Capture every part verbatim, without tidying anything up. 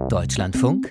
Deutschlandfunk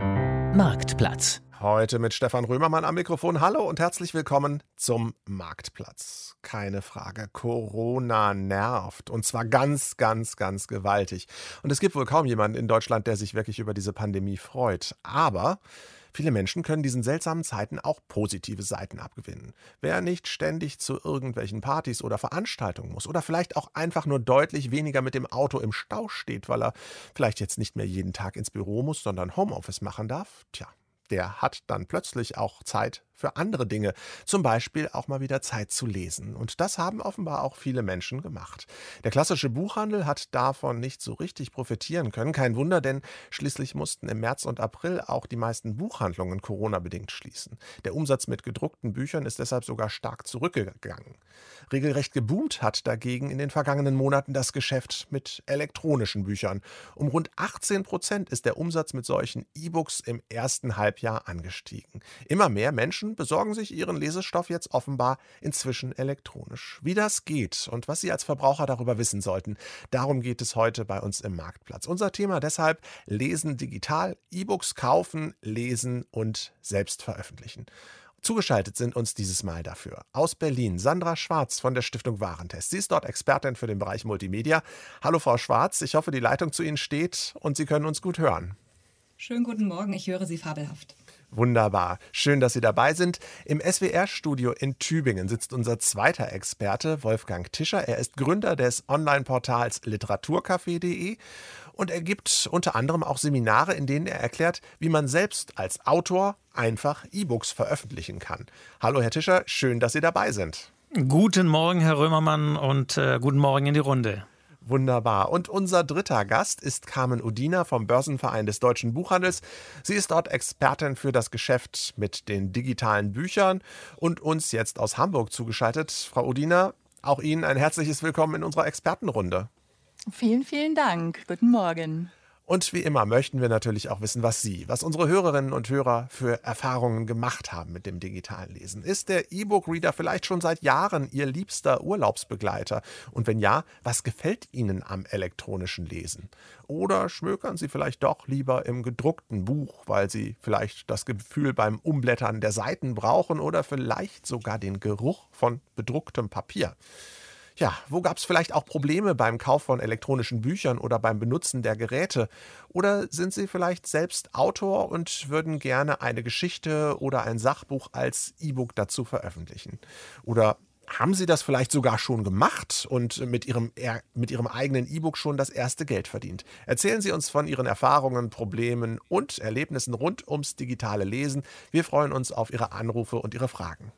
Marktplatz. Heute mit Stefan Römermann am Mikrofon. Hallo und herzlich willkommen zum Marktplatz. Keine Frage, Corona nervt. Und zwar ganz, ganz, ganz gewaltig. Und es gibt wohl kaum jemanden in Deutschland, der sich wirklich über diese Pandemie freut. Aber viele Menschen können diesen seltsamen Zeiten auch positive Seiten abgewinnen. Wer nicht ständig zu irgendwelchen Partys oder Veranstaltungen muss oder vielleicht auch einfach nur deutlich weniger mit dem Auto im Stau steht, weil er vielleicht jetzt nicht mehr jeden Tag ins Büro muss, sondern Homeoffice machen darf, tja, der hat dann plötzlich auch Zeit für andere Dinge, zum Beispiel auch mal wieder Zeit zu lesen. Und das haben offenbar auch viele Menschen gemacht. Der klassische Buchhandel hat davon nicht so richtig profitieren können. Kein Wunder, denn schließlich mussten im März und April auch die meisten Buchhandlungen Corona-bedingt schließen. Der Umsatz mit gedruckten Büchern ist deshalb sogar stark zurückgegangen. Regelrecht geboomt hat dagegen in den vergangenen Monaten das Geschäft mit elektronischen Büchern. Um rund achtzehn Prozent ist der Umsatz mit solchen E-Books im ersten Halbjahr angestiegen. Immer mehr Menschen besorgen sich ihren Lesestoff jetzt offenbar inzwischen elektronisch. Wie das geht und was Sie als Verbraucher darüber wissen sollten, darum geht es heute bei uns im Marktplatz. Unser Thema deshalb: Lesen digital, E-Books kaufen, lesen und selbst veröffentlichen. Zugeschaltet sind uns dieses Mal dafür aus Berlin Sandra Schwarz von der Stiftung Warentest. Sie ist dort Expertin für den Bereich Multimedia. Hallo Frau Schwarz, ich hoffe, die Leitung zu Ihnen steht und Sie können uns gut hören. Schönen guten Morgen, ich höre Sie fabelhaft. Wunderbar. Schön, dass Sie dabei sind. Im S W R-Studio in Tübingen sitzt unser zweiter Experte, Wolfgang Tischer. Er ist Gründer des Online-Portals literaturcafé punkt de und er gibt unter anderem auch Seminare, in denen er erklärt, wie man selbst als Autor einfach E-Books veröffentlichen kann. Hallo Herr Tischer, schön, dass Sie dabei sind. Guten Morgen, Herr Römermann, und äh, guten Morgen in die Runde. Wunderbar. Und unser dritter Gast ist Carmen Udina vom Börsenverein des Deutschen Buchhandels. Sie ist dort Expertin für das Geschäft mit den digitalen Büchern und uns jetzt aus Hamburg zugeschaltet. Frau Udina, auch Ihnen ein herzliches Willkommen in unserer Expertenrunde. Vielen, vielen Dank. Guten Morgen. Und wie immer möchten wir natürlich auch wissen, was Sie, was unsere Hörerinnen und Hörer für Erfahrungen gemacht haben mit dem digitalen Lesen. Ist der E-Book-Reader vielleicht schon seit Jahren Ihr liebster Urlaubsbegleiter? Und wenn ja, was gefällt Ihnen am elektronischen Lesen? Oder schmökern Sie vielleicht doch lieber im gedruckten Buch, weil Sie vielleicht das Gefühl beim Umblättern der Seiten brauchen oder vielleicht sogar den Geruch von bedrucktem Papier? Ja, wo gab es vielleicht auch Probleme beim Kauf von elektronischen Büchern oder beim Benutzen der Geräte? Oder sind Sie vielleicht selbst Autor und würden gerne eine Geschichte oder ein Sachbuch als E-Book dazu veröffentlichen? Oder haben Sie das vielleicht sogar schon gemacht und mit Ihrem, mit Ihrem eigenen E-Book schon das erste Geld verdient? Erzählen Sie uns von Ihren Erfahrungen, Problemen und Erlebnissen rund ums digitale Lesen. Wir freuen uns auf Ihre Anrufe und Ihre Fragen.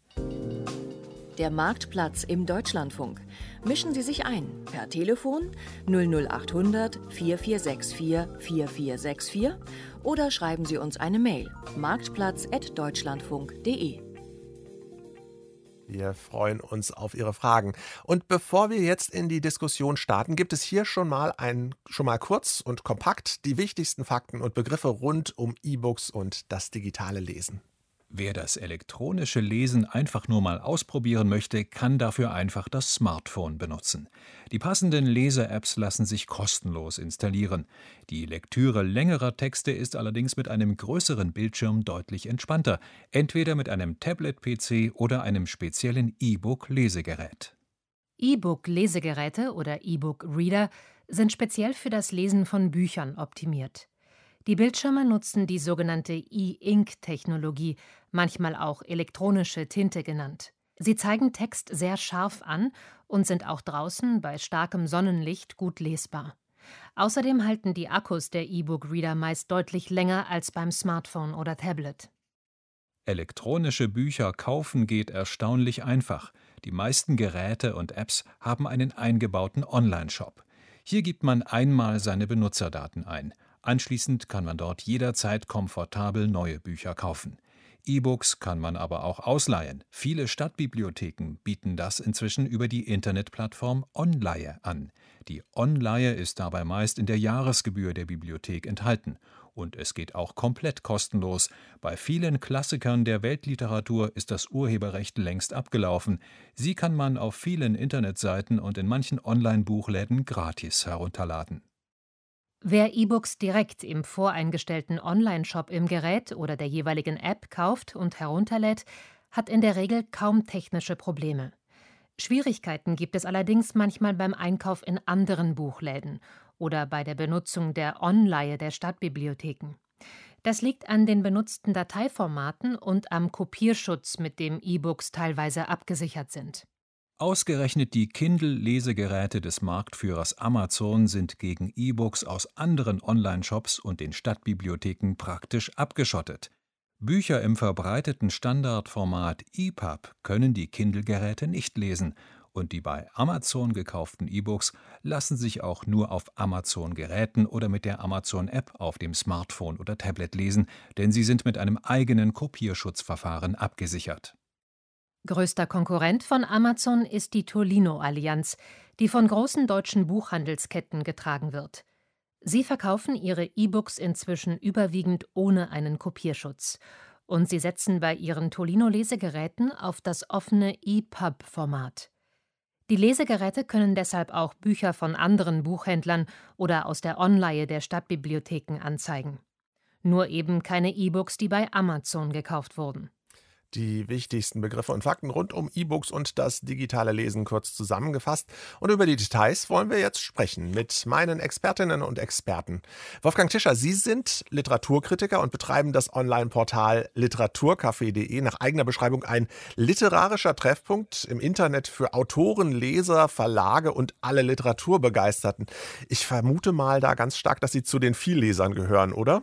Der Marktplatz im Deutschlandfunk. Mischen Sie sich ein per Telefon null null acht hundert vier vier sechs vier vier vier sechs vier oder schreiben Sie uns eine Mail marktplatz at deutschlandfunk punkt de. Wir freuen uns auf Ihre Fragen. Und bevor wir jetzt in die Diskussion starten, gibt es hier schon mal ein, schon mal kurz und kompakt die wichtigsten Fakten und Begriffe rund um E-Books und das digitale Lesen. Wer das elektronische Lesen einfach nur mal ausprobieren möchte, kann dafür einfach das Smartphone benutzen. Die passenden Leser-Apps lassen sich kostenlos installieren. Die Lektüre längerer Texte ist allerdings mit einem größeren Bildschirm deutlich entspannter, entweder mit einem Tablet-P C oder einem speziellen E-Book-Lesegerät. E-Book-Lesegeräte oder E-Book-Reader sind speziell für das Lesen von Büchern optimiert. Die Bildschirme nutzen die sogenannte E-Ink-Technologie, manchmal auch elektronische Tinte genannt. Sie zeigen Text sehr scharf an und sind auch draußen bei starkem Sonnenlicht gut lesbar. Außerdem halten die Akkus der E-Book-Reader meist deutlich länger als beim Smartphone oder Tablet. Elektronische Bücher kaufen geht erstaunlich einfach. Die meisten Geräte und Apps haben einen eingebauten Online-Shop. Hier gibt man einmal seine Benutzerdaten ein. Anschließend kann man dort jederzeit komfortabel neue Bücher kaufen. E-Books kann man aber auch ausleihen. Viele Stadtbibliotheken bieten das inzwischen über die Internetplattform Onleihe an. Die Onleihe ist dabei meist in der Jahresgebühr der Bibliothek enthalten. Und es geht auch komplett kostenlos. Bei vielen Klassikern der Weltliteratur ist das Urheberrecht längst abgelaufen. Sie kann man auf vielen Internetseiten und in manchen Online-Buchläden gratis herunterladen. Wer E-Books direkt im voreingestellten Online-Shop im Gerät oder der jeweiligen App kauft und herunterlädt, hat in der Regel kaum technische Probleme. Schwierigkeiten gibt es allerdings manchmal beim Einkauf in anderen Buchläden oder bei der Benutzung der Onleihe der Stadtbibliotheken. Das liegt an den benutzten Dateiformaten und am Kopierschutz, mit dem E-Books teilweise abgesichert sind. Ausgerechnet die Kindle-Lesegeräte des Marktführers Amazon sind gegen E-Books aus anderen Online-Shops und den Stadtbibliotheken praktisch abgeschottet. Bücher im verbreiteten Standardformat E P U B können die Kindle-Geräte nicht lesen, und die bei Amazon gekauften E-Books lassen sich auch nur auf Amazon-Geräten oder mit der Amazon-App auf dem Smartphone oder Tablet lesen, denn sie sind mit einem eigenen Kopierschutzverfahren abgesichert. Größter Konkurrent von Amazon ist die Tolino-Allianz, die von großen deutschen Buchhandelsketten getragen wird. Sie verkaufen ihre E-Books inzwischen überwiegend ohne einen Kopierschutz. Und sie setzen bei ihren Tolino-Lesegeräten auf das offene E P U B-Format. Die Lesegeräte können deshalb auch Bücher von anderen Buchhändlern oder aus der Onleihe der Stadtbibliotheken anzeigen. Nur eben keine E-Books, die bei Amazon gekauft wurden. Die wichtigsten Begriffe und Fakten rund um E-Books und das digitale Lesen kurz zusammengefasst. Und über die Details wollen wir jetzt sprechen mit meinen Expertinnen und Experten. Wolfgang Tischer, Sie sind Literaturkritiker und betreiben das Online-Portal literaturcafé punkt de. Nach eigener Beschreibung ein literarischer Treffpunkt im Internet für Autoren, Leser, Verlage und alle Literaturbegeisterten. Ich vermute mal da ganz stark, dass Sie zu den Viellesern gehören, oder?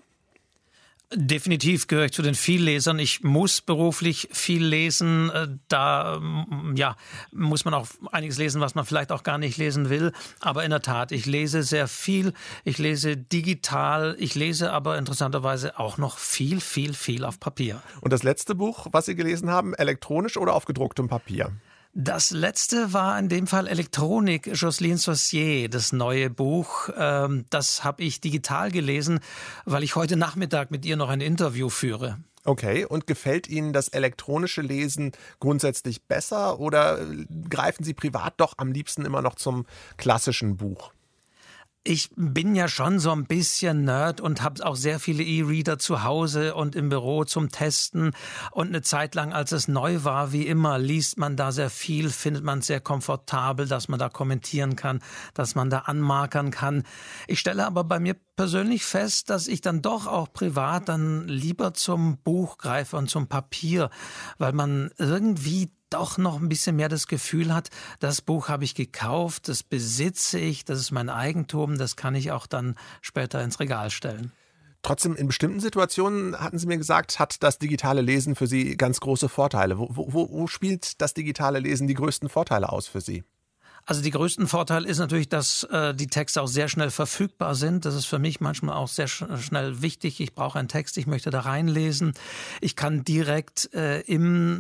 Definitiv gehöre ich zu den Viellesern. Ich muss beruflich viel lesen. Da ja, muss man auch einiges lesen, was man vielleicht auch gar nicht lesen will. Aber in der Tat, ich lese sehr viel. Ich lese digital. Ich lese aber interessanterweise auch noch viel, viel, viel auf Papier. Und das letzte Buch, was Sie gelesen haben, elektronisch oder auf gedrucktem Papier? Das letzte war in dem Fall Elektronik, Jocelyne Saucier, das neue Buch. Das habe ich digital gelesen, weil ich heute Nachmittag mit ihr noch ein Interview führe. Okay, und gefällt Ihnen das elektronische Lesen grundsätzlich besser oder greifen Sie privat doch am liebsten immer noch zum klassischen Buch? Ich bin ja schon so ein bisschen Nerd und habe auch sehr viele E-Reader zu Hause und im Büro zum Testen. Und eine Zeit lang, als es neu war, wie immer, liest man da sehr viel, findet man es sehr komfortabel, dass man da kommentieren kann, dass man da anmarkern kann. Ich stelle aber bei mir persönlich fest, dass ich dann doch auch privat dann lieber zum Buch greife und zum Papier, weil man irgendwie doch noch ein bisschen mehr das Gefühl hat, das Buch habe ich gekauft, das besitze ich, das ist mein Eigentum, das kann ich auch dann später ins Regal stellen. Trotzdem, in bestimmten Situationen, hatten Sie mir gesagt, hat das digitale Lesen für Sie ganz große Vorteile. Wo, wo, wo spielt das digitale Lesen die größten Vorteile aus für Sie? Also die größten Vorteil ist natürlich, dass äh, die Texte auch sehr schnell verfügbar sind. Das ist für mich manchmal auch sehr sch- schnell wichtig. Ich brauche einen Text, ich möchte da reinlesen. Ich kann direkt äh, im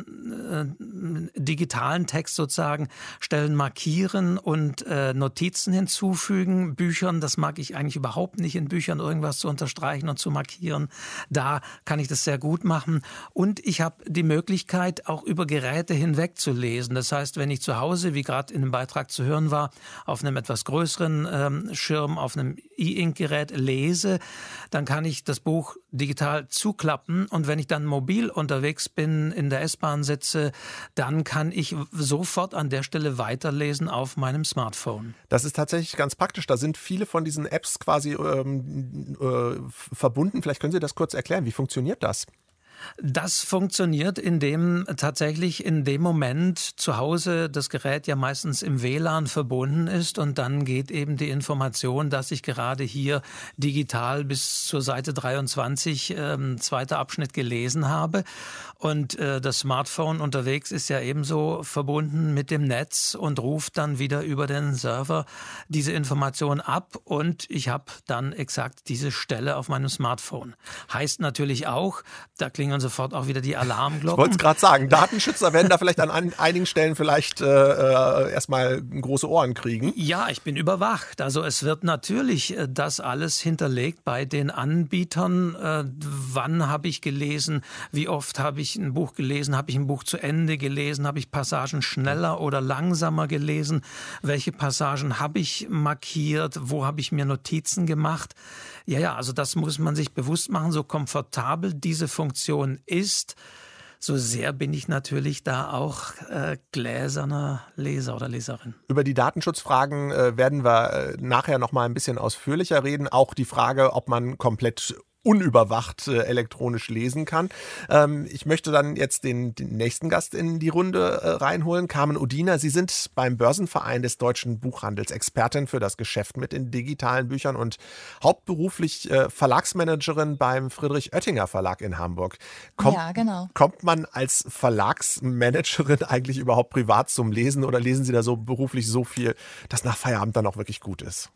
äh, digitalen Text sozusagen Stellen markieren und äh, Notizen hinzufügen. Büchern, das mag ich eigentlich überhaupt nicht, in Büchern irgendwas zu unterstreichen und zu markieren. Da kann ich das sehr gut machen. Und ich habe die Möglichkeit, auch über Geräte hinweg zu lesen. Das heißt, wenn ich zu Hause, wie gerade in dem Beitrag zu hören war, auf einem etwas größeren ähm, Schirm, auf einem E-Ink-Gerät lese, dann kann ich das Buch digital zuklappen und wenn ich dann mobil unterwegs bin, in der S-Bahn sitze, dann kann ich sofort an der Stelle weiterlesen auf meinem Smartphone. Das ist tatsächlich ganz praktisch. Da sind viele von diesen Apps quasi ähm, äh, verbunden. Vielleicht können Sie das kurz erklären. Wie funktioniert das? Das funktioniert, indem tatsächlich in dem Moment zu Hause das Gerät ja meistens im W L A N verbunden ist und dann geht eben die Information, dass ich gerade hier digital bis zur Seite dreiundzwanzig, ähm, zweiter Abschnitt gelesen habe. Und äh, das Smartphone unterwegs ist ja ebenso verbunden mit dem Netz und ruft dann wieder über den Server diese Information ab und ich habe dann exakt diese Stelle auf meinem Smartphone. Heißt natürlich auch, da klingt klingeln sofort auch wieder die Alarmglocken. Ich wollte es gerade sagen, Datenschützer werden da vielleicht an einigen Stellen vielleicht äh, erstmal große Ohren kriegen. Ja, ich bin überwacht. Also es wird natürlich äh, das alles hinterlegt bei den Anbietern. Äh, wann habe ich gelesen? Wie oft habe ich ein Buch gelesen? Habe ich ein Buch zu Ende gelesen? Habe ich Passagen schneller oder langsamer gelesen? Welche Passagen habe ich markiert? Wo habe ich mir Notizen gemacht? Ja, ja, also das muss man sich bewusst machen, so komfortabel diese Funktion ist. So sehr bin ich natürlich da auch äh, gläserner Leser oder Leserin. Über die Datenschutzfragen äh, werden wir äh, nachher noch mal ein bisschen ausführlicher reden. Auch die Frage, ob man komplett unüberwacht äh, elektronisch lesen kann. Ähm, ich möchte dann jetzt den, den nächsten Gast in die Runde äh, reinholen. Carmen Udina, Sie sind beim Börsenverein des Deutschen Buchhandels Expertin für das Geschäft mit in digitalen Büchern und hauptberuflich äh, Verlagsmanagerin beim Friedrich Oettinger Verlag in Hamburg. Kommt, ja, genau. Kommt man als Verlagsmanagerin eigentlich überhaupt privat zum Lesen oder lesen Sie da so beruflich so viel, dass nach Feierabend dann auch wirklich gut ist?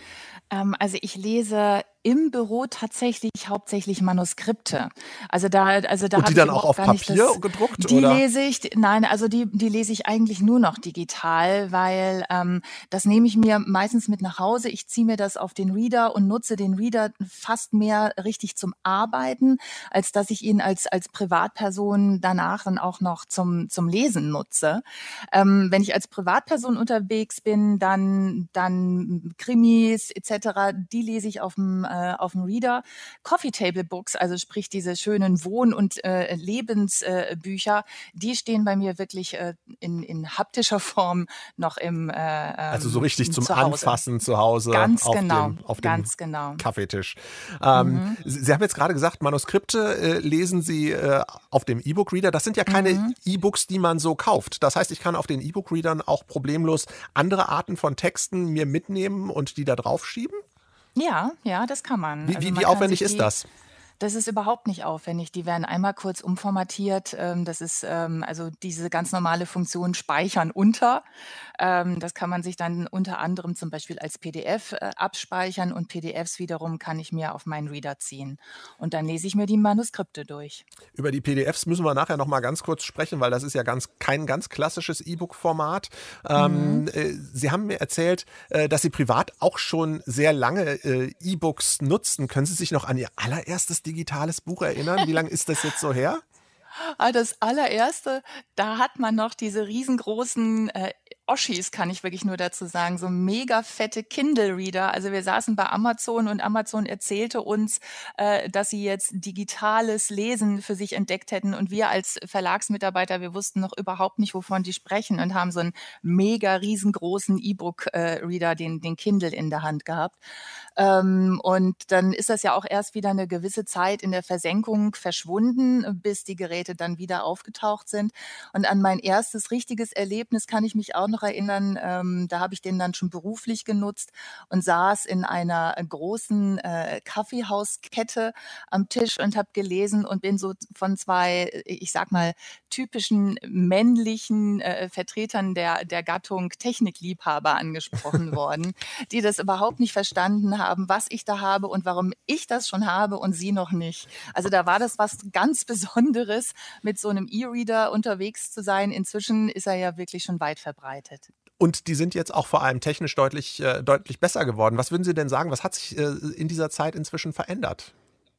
Ähm, also ich lese im Büro tatsächlich hauptsächlich Manuskripte. Also da, also da Und die habe dann ich auch auf gar nicht Papier das, gedruckt? Die oder? lese ich, nein, also die, die lese ich eigentlich nur noch digital, weil ähm, das nehme ich mir meistens mit nach Hause. Ich ziehe mir das auf den Reader und nutze den Reader fast mehr richtig zum Arbeiten, als dass ich ihn als als Privatperson danach dann auch noch zum zum Lesen nutze. Ähm, wenn ich als Privatperson unterwegs bin, dann dann Krimis et cetera, die lese ich auf dem auf dem Reader. Coffee Table Books, also sprich diese schönen Wohn- und äh, Lebensbücher, äh, die stehen bei mir wirklich äh, in, in haptischer Form noch im äh, Also so richtig zum zu Hause. Anfassen zu Hause Ganz auf genau, dem, auf ganz dem genau. Kaffeetisch. Ähm, Mhm. Sie haben jetzt gerade gesagt, Manuskripte äh, lesen Sie äh, auf dem E-Book-Reader. Das sind ja keine Mhm. E-Books, die man so kauft. Das heißt, ich kann auf den E-Book-Readern auch problemlos andere Arten von Texten mir mitnehmen und die da drauf schieben? Ja, ja, das kann man. Wie, Also wie, man wie kann aufwendig sich ist die, das? Das ist überhaupt nicht aufwendig. Die werden einmal kurz umformatiert. Ähm, Das ist ähm, also diese ganz normale Funktion Speichern unter. Ähm, Das kann man sich dann unter anderem zum Beispiel als P D F äh, abspeichern und P D Fs wiederum kann ich mir auf meinen Reader ziehen. Und dann lese ich mir die Manuskripte durch. Über die P D Fs müssen wir nachher noch mal ganz kurz sprechen, weil das ist ja ganz, kein ganz klassisches E-Book-Format. Ähm, Mhm. äh, Sie haben mir erzählt, äh, dass Sie privat auch schon sehr lange äh, E-Books nutzen. Können Sie sich noch an Ihr allererstes digitales Buch erinnern? Wie lange ist das jetzt so her? Ah, das allererste, da hat man noch diese riesengroßen äh, Oschis, kann ich wirklich nur dazu sagen, so mega fette Kindle-Reader. Also wir saßen bei Amazon und Amazon erzählte uns, äh, dass sie jetzt digitales Lesen für sich entdeckt hätten und wir als Verlagsmitarbeiter, wir wussten noch überhaupt nicht, wovon die sprechen und haben so einen mega riesengroßen E-Book-Reader, den, den Kindle in der Hand gehabt. Ähm, und dann ist das ja auch erst wieder eine gewisse Zeit in der Versenkung verschwunden, bis die Geräte dann wieder aufgetaucht sind. Und an mein erstes richtiges Erlebnis kann ich mich auch noch erinnern. Ähm, da habe ich den dann schon beruflich genutzt und saß in einer großen äh, Kaffeehauskette am Tisch und habe gelesen und bin so von zwei, ich sag mal, typischen männlichen äh, Vertretern der, der Gattung Technikliebhaber angesprochen worden, die das überhaupt nicht verstanden haben, was ich da habe und warum ich das schon habe und sie noch nicht. Also da war das was ganz Besonderes, mit so einem E-Reader unterwegs zu sein. Inzwischen ist er ja wirklich schon weit verbreitet. Und die sind jetzt auch vor allem technisch deutlich, äh, deutlich besser geworden. Was würden Sie denn sagen, was hat sich äh, in dieser Zeit inzwischen verändert?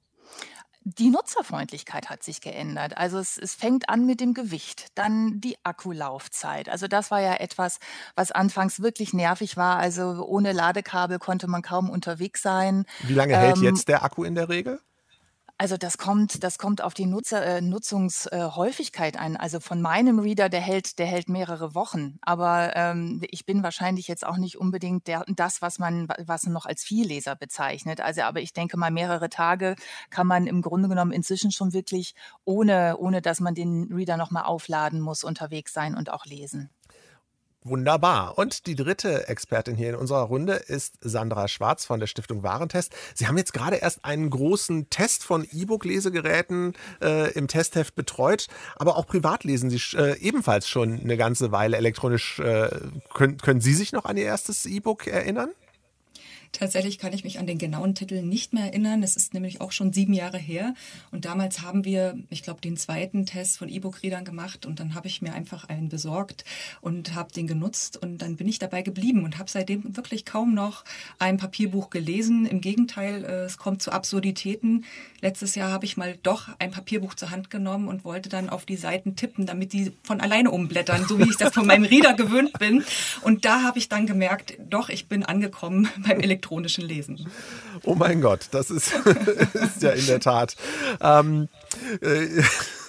Die Nutzerfreundlichkeit hat sich geändert. Also es, es fängt an mit dem Gewicht, dann die Akkulaufzeit. Also das war ja etwas, was anfangs wirklich nervig war. Also ohne Ladekabel konnte man kaum unterwegs sein. Wie lange hält Ähm, jetzt der Akku in der Regel? Also das kommt, das kommt auf die Nutzer, äh, Nutzungshäufigkeit an. Also von meinem Reader, der hält, der hält mehrere Wochen. Aber ähm, ich bin wahrscheinlich jetzt auch nicht unbedingt der, das, was man, was man noch als Vielleser bezeichnet. Also, aber ich denke mal, mehrere Tage kann man im Grunde genommen inzwischen schon wirklich ohne, ohne dass man den Reader nochmal aufladen muss, unterwegs sein und auch lesen. Wunderbar. Und die dritte Expertin hier in unserer Runde ist Sandra Schwarz von der Stiftung Warentest. Sie haben jetzt gerade erst einen großen Test von E-Book-Lesegeräten äh, im Testheft betreut, aber auch privat lesen Sie äh, ebenfalls schon eine ganze Weile elektronisch. Äh, können, können Sie sich noch an Ihr erstes E-Book erinnern? Tatsächlich kann ich mich an den genauen Titel nicht mehr erinnern. Es ist nämlich auch schon sieben Jahre her. Und damals haben wir, ich glaube, den zweiten Test von E-Book-Readern gemacht. Und dann habe ich mir einfach einen besorgt und habe den genutzt. Und dann bin ich dabei geblieben und habe seitdem wirklich kaum noch ein Papierbuch gelesen. Im Gegenteil, es kommt zu Absurditäten. Letztes Jahr habe ich mal doch ein Papierbuch zur Hand genommen und wollte dann auf die Seiten tippen, damit die von alleine umblättern, so wie ich das von meinem Reader gewöhnt bin. Und da habe ich dann gemerkt, doch, ich bin angekommen beim elektronischen Lesen. Oh mein Gott, das ist, ist ja in der Tat. Ähm, äh,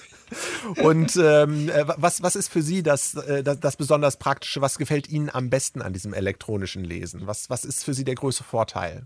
und ähm, was, was ist für Sie das, das, das besonders Praktische? Was gefällt Ihnen am besten an diesem elektronischen Lesen? Was, was ist für Sie der größte Vorteil?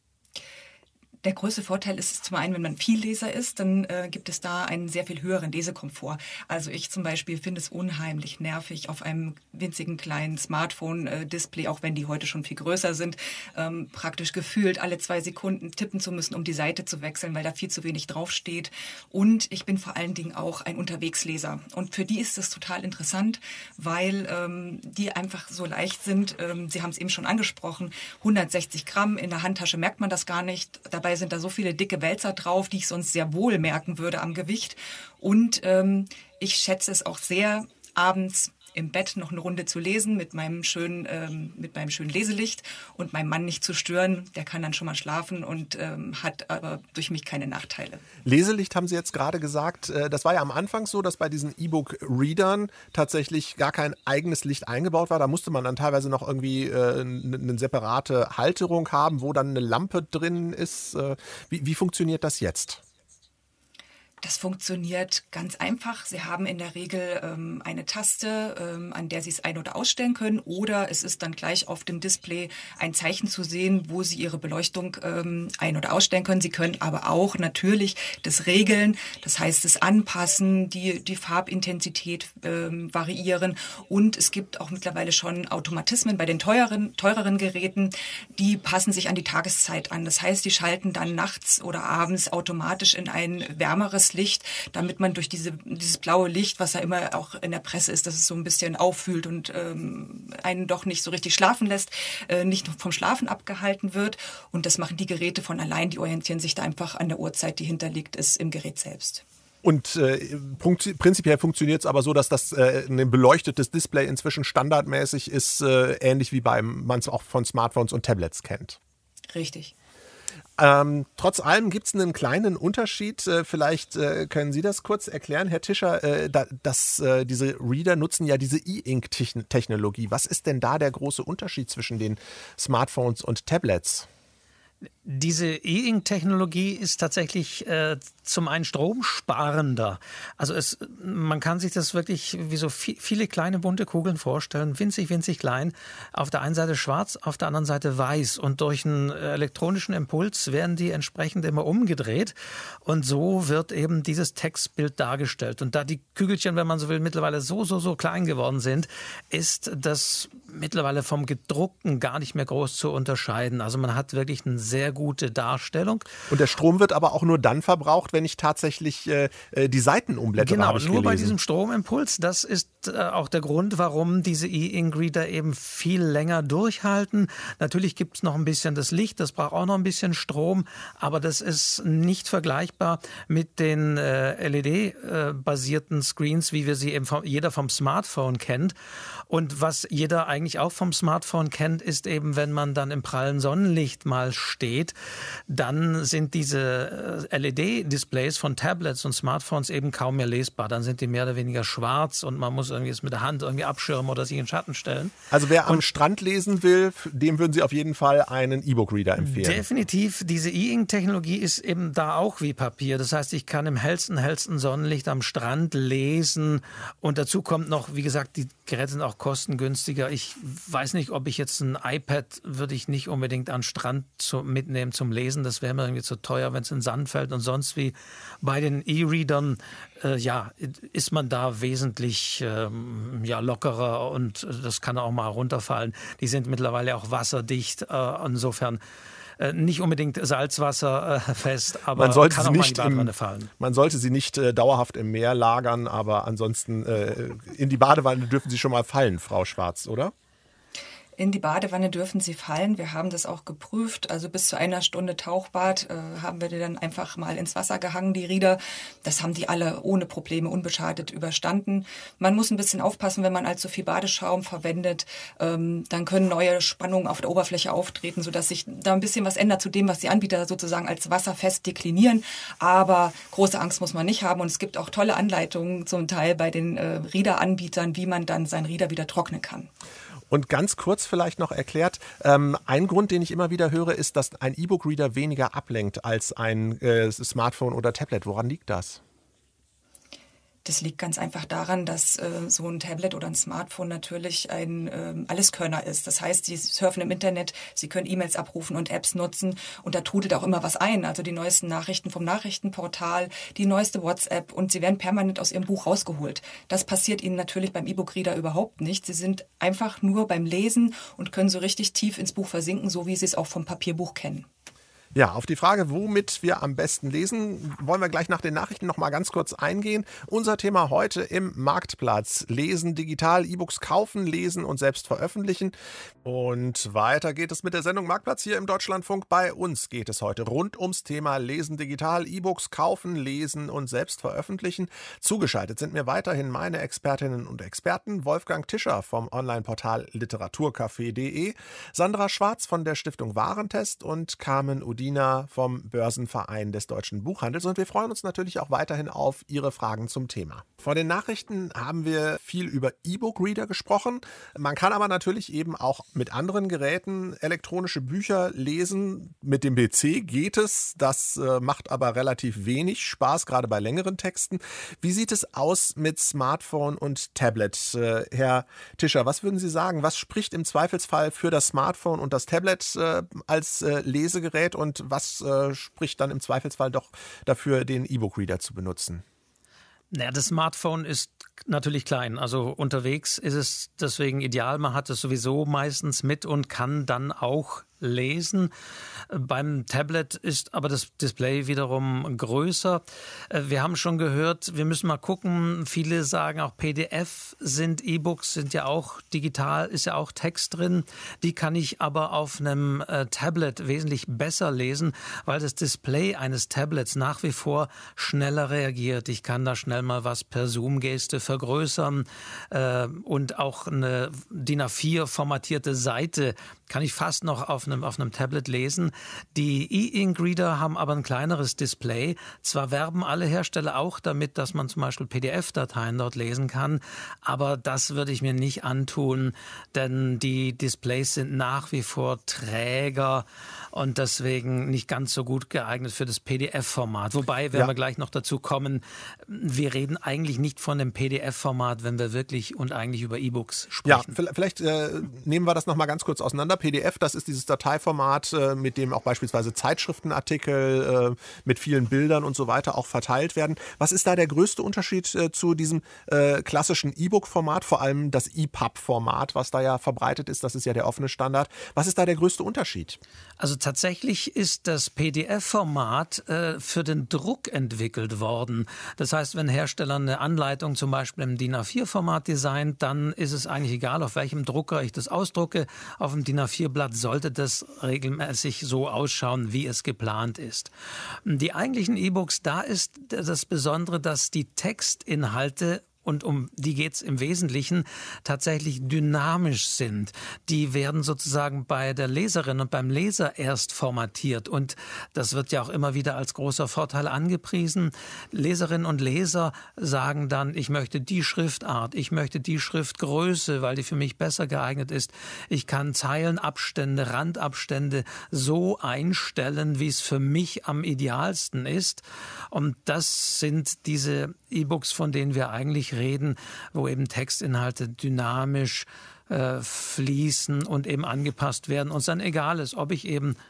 Der größte Vorteil ist es zum einen, wenn man Vielleser ist, dann äh, gibt es da einen sehr viel höheren Lesekomfort. Also ich zum Beispiel finde es unheimlich nervig, auf einem winzigen kleinen Smartphone-Display, auch wenn die heute schon viel größer sind, ähm, praktisch gefühlt alle zwei Sekunden tippen zu müssen, um die Seite zu wechseln, weil da viel zu wenig draufsteht. Und ich bin vor allen Dingen auch ein Unterwegsleser. Und für die ist es total interessant, weil ähm, die einfach so leicht sind. Ähm, Sie haben es eben schon angesprochen, hundertsechzig Gramm in der Handtasche merkt man das gar nicht. Dabei sind da so viele dicke Wälzer drauf, die ich sonst sehr wohl merken würde am Gewicht. Und ähm, ich schätze es auch sehr, abends im Bett noch eine Runde zu lesen mit meinem schönen, ähm, mit meinem schönen Leselicht und meinem Mann nicht zu stören. Der kann dann schon mal schlafen und ähm, hat aber durch mich keine Nachteile. Leselicht haben Sie jetzt gerade gesagt. Das war ja am Anfang so, dass bei diesen E-Book-Readern tatsächlich gar kein eigenes Licht eingebaut war. Da musste man dann teilweise noch irgendwie äh, eine separate Halterung haben, wo dann eine Lampe drin ist. Wie, wie funktioniert das jetzt? Das funktioniert ganz einfach. Sie haben in der Regel ähm, eine Taste, ähm, an der Sie es ein- oder ausstellen können, oder es ist dann gleich auf dem Display ein Zeichen zu sehen, wo Sie Ihre Beleuchtung ähm, ein- oder ausstellen können. Sie können aber auch natürlich das regeln, das heißt das anpassen, die, die Farbintensität ähm, variieren, und es gibt auch mittlerweile schon Automatismen bei den teureren, teureren Geräten, die passen sich an die Tageszeit an. Das heißt, die schalten dann nachts oder abends automatisch in ein wärmeres Licht, damit man durch diese, dieses blaue Licht, was ja immer auch in der Presse ist, dass es so ein bisschen auffühlt und ähm, einen doch nicht so richtig schlafen lässt, äh, nicht vom Schlafen abgehalten wird. Und das machen die Geräte von allein, die orientieren sich da einfach an der Uhrzeit, die hinterlegt ist im Gerät selbst. Und äh, prinzipiell funktioniert es aber so, dass das äh, ein beleuchtetes Display inzwischen standardmäßig ist, äh, ähnlich wie beim man es auch von Smartphones und Tablets kennt. Richtig. Ähm, trotz allem gibt es einen kleinen Unterschied. Äh, vielleicht äh, können Sie das kurz erklären, Herr Tischer, äh, da, dass äh, diese Reader nutzen ja diese E-Ink-Technologie. Was ist denn da der große Unterschied zwischen den Smartphones und Tablets? Diese E-Ink-Technologie ist tatsächlich äh, zum einen stromsparender. Also es, man kann sich das wirklich wie so viel, viele kleine bunte Kugeln vorstellen, winzig, winzig klein. Auf der einen Seite schwarz, auf der anderen Seite weiß. Und durch einen elektronischen Impuls werden die entsprechend immer umgedreht. Und so wird eben dieses Textbild dargestellt. Und da die Kügelchen, wenn man so will, mittlerweile so, so, so klein geworden sind, ist das mittlerweile vom Gedruckten gar nicht mehr groß zu unterscheiden. Also man hat wirklich eine sehr gute Darstellung. Und der Strom wird aber auch nur dann verbraucht, wenn ich tatsächlich äh, die Seiten umblättere, genau, habe ich nur gelesen. Bei diesem Stromimpuls. Das ist äh, auch der Grund, warum diese E-Ink-Reader eben viel länger durchhalten. Natürlich gibt es noch ein bisschen das Licht, das braucht auch noch ein bisschen Strom, aber das ist nicht vergleichbar mit den äh, L E D-basierten äh, Screens, wie wir sie eben vom, jeder vom Smartphone kennt. Und was jeder eigentlich auch vom Smartphone kennt, ist eben, wenn man dann im prallen Sonnenlicht mal steht, dann sind diese L E D-Displays von Tablets und Smartphones eben kaum mehr lesbar. Dann sind die mehr oder weniger schwarz und man muss irgendwie es mit der Hand irgendwie abschirmen oder sich in Schatten stellen. Also wer am und Strand lesen will, dem würden Sie auf jeden Fall einen E-Book-Reader empfehlen. Definitiv. Diese E-Ink-Technologie ist eben da auch wie Papier. Das heißt, ich kann im hellsten, hellsten Sonnenlicht am Strand lesen. Und dazu kommt noch, wie gesagt, die Geräte sind auch kostengünstiger. Ich weiß nicht, ob ich jetzt ein iPad würde ich nicht unbedingt an den Strand zu, mitnehmen zum Lesen. Das wäre mir irgendwie zu teuer, wenn es in den Sand fällt. Und sonst wie bei den E-Readern, äh, ja, ist man da wesentlich ähm, ja, lockerer und das kann auch mal runterfallen. Die sind mittlerweile auch wasserdicht. Äh, insofern äh, nicht unbedingt salzwasserfest, äh, aber man sollte kann sie auch mal nicht in die Badewanne im, fallen. Man sollte sie nicht äh, dauerhaft im Meer lagern, aber ansonsten äh, in die Badewanne dürfen sie schon mal fallen, Frau Schwarz, oder? In die Badewanne dürfen sie fallen. Wir haben das auch geprüft. Also bis zu einer Stunde Tauchbad äh, haben wir die dann einfach mal ins Wasser gehangen, die Reader. Das haben die alle ohne Probleme, unbeschadet überstanden. Man muss ein bisschen aufpassen, wenn man allzu viel Badeschaum verwendet. Ähm, dann können neue Spannungen auf der Oberfläche auftreten, sodass sich da ein bisschen was ändert zu dem, was die Anbieter sozusagen als wasserfest deklinieren. Aber große Angst muss man nicht haben. Und es gibt auch tolle Anleitungen zum Teil bei den äh, Reader-Anbietern, wie man dann seinen Reader wieder trocknen kann. Und ganz kurz vielleicht noch erklärt, ähm, ein Grund, den ich immer wieder höre, ist, dass ein E-Book-Reader weniger ablenkt als ein äh, Smartphone oder Tablet. Woran liegt das? Das liegt ganz einfach daran, dass äh, so ein Tablet oder ein Smartphone natürlich ein äh, Alleskönner ist. Das heißt, Sie surfen im Internet, Sie können E-Mails abrufen und Apps nutzen und da trudelt auch immer was ein. Also die neuesten Nachrichten vom Nachrichtenportal, die neueste WhatsApp und Sie werden permanent aus Ihrem Buch rausgeholt. Das passiert Ihnen natürlich beim E-Book-Reader überhaupt nicht. Sie sind einfach nur beim Lesen und können so richtig tief ins Buch versinken, so wie Sie es auch vom Papierbuch kennen. Ja, auf die Frage, womit wir am besten lesen, wollen wir gleich nach den Nachrichten noch mal ganz kurz eingehen. Unser Thema heute im Marktplatz: Lesen digital, E-Books kaufen, lesen und selbst veröffentlichen. Und weiter geht es mit der Sendung Marktplatz hier im Deutschlandfunk. Bei uns geht es heute rund ums Thema Lesen digital, E-Books kaufen, lesen und selbst veröffentlichen. Zugeschaltet sind mir weiterhin meine Expertinnen und Experten: Wolfgang Tischer vom Online-Portal literaturcafé punkt de, Sandra Schwarz von der Stiftung Warentest und Carmen Udina vom Börsenverein des Deutschen Buchhandels. Und wir freuen uns natürlich auch weiterhin auf Ihre Fragen zum Thema. Vor den Nachrichten haben wir viel über E-Book-Reader gesprochen. Man kann aber natürlich eben auch mit anderen Geräten elektronische Bücher lesen. Mit dem P C geht es. Das äh, macht aber relativ wenig Spaß, gerade bei längeren Texten. Wie sieht es aus mit Smartphone und Tablet? Äh, Herr Tischer, was würden Sie sagen? Was spricht im Zweifelsfall für das Smartphone und das Tablet äh, als äh, Lesegerät und was äh, spricht dann im Zweifelsfall doch dafür, den E-Book-Reader zu benutzen? Naja, das Smartphone ist natürlich klein. Also unterwegs ist es deswegen ideal. Man hat es sowieso meistens mit und kann dann auch lesen. Beim Tablet ist aber das Display wiederum größer. Wir haben schon gehört, wir müssen mal gucken. Viele sagen auch P D F sind E-Books, sind ja auch digital, ist ja auch Text drin. Die kann ich aber auf einem äh, Tablet wesentlich besser lesen, weil das Display eines Tablets nach wie vor schneller reagiert. Ich kann da schnell mal was per Zoom-Geste vergrößern äh, und auch eine D I N A vier formatierte Seite kann ich fast noch auf einem, auf einem Tablet lesen. Die E-Ink-Reader haben aber ein kleineres Display. Zwar werben alle Hersteller auch damit, dass man zum Beispiel P D F-Dateien dort lesen kann, aber das würde ich mir nicht antun, denn die Displays sind nach wie vor träger und deswegen nicht ganz so gut geeignet für das P D F-Format. Wobei, wenn ja. wir gleich noch dazu kommen, wir reden eigentlich nicht von dem P D F-Format, wenn wir wirklich und eigentlich über E-Books sprechen. Ja, vielleicht äh, nehmen wir das noch mal ganz kurz auseinander. P D F, das ist dieses Dateiformat, äh, mit dem auch beispielsweise Zeitschriftenartikel äh, mit vielen Bildern und so weiter auch verteilt werden. Was ist da der größte Unterschied äh, zu diesem äh, klassischen E-Book-Format, vor allem das E P U B-Format, was da ja verbreitet ist? Das ist ja der offene Standard. Was ist da der größte Unterschied? Also tatsächlich ist das P D F-Format äh, für den Druck entwickelt worden. Das heißt, wenn Hersteller eine Anleitung zum Beispiel im D I N A vier Format designt, dann ist es eigentlich egal, auf welchem Drucker ich das ausdrucke. Auf dem D I N A vier Blatt sollte das regelmäßig so ausschauen, wie es geplant ist. Die eigentlichen E-Books, da ist das Besondere, dass die Textinhalte, und um die geht es im Wesentlichen, tatsächlich dynamisch sind. Die werden sozusagen bei der Leserin und beim Leser erst formatiert. Und das wird ja auch immer wieder als großer Vorteil angepriesen. Leserinnen und Leser sagen dann, ich möchte die Schriftart, ich möchte die Schriftgröße, weil die für mich besser geeignet ist. Ich kann Zeilenabstände, Randabstände so einstellen, wie es für mich am idealsten ist. Und das sind diese E-Books, von denen wir eigentlich reden, wo eben Textinhalte dynamisch äh, fließen und eben angepasst werden. Und es dann egal ist, ob ich eben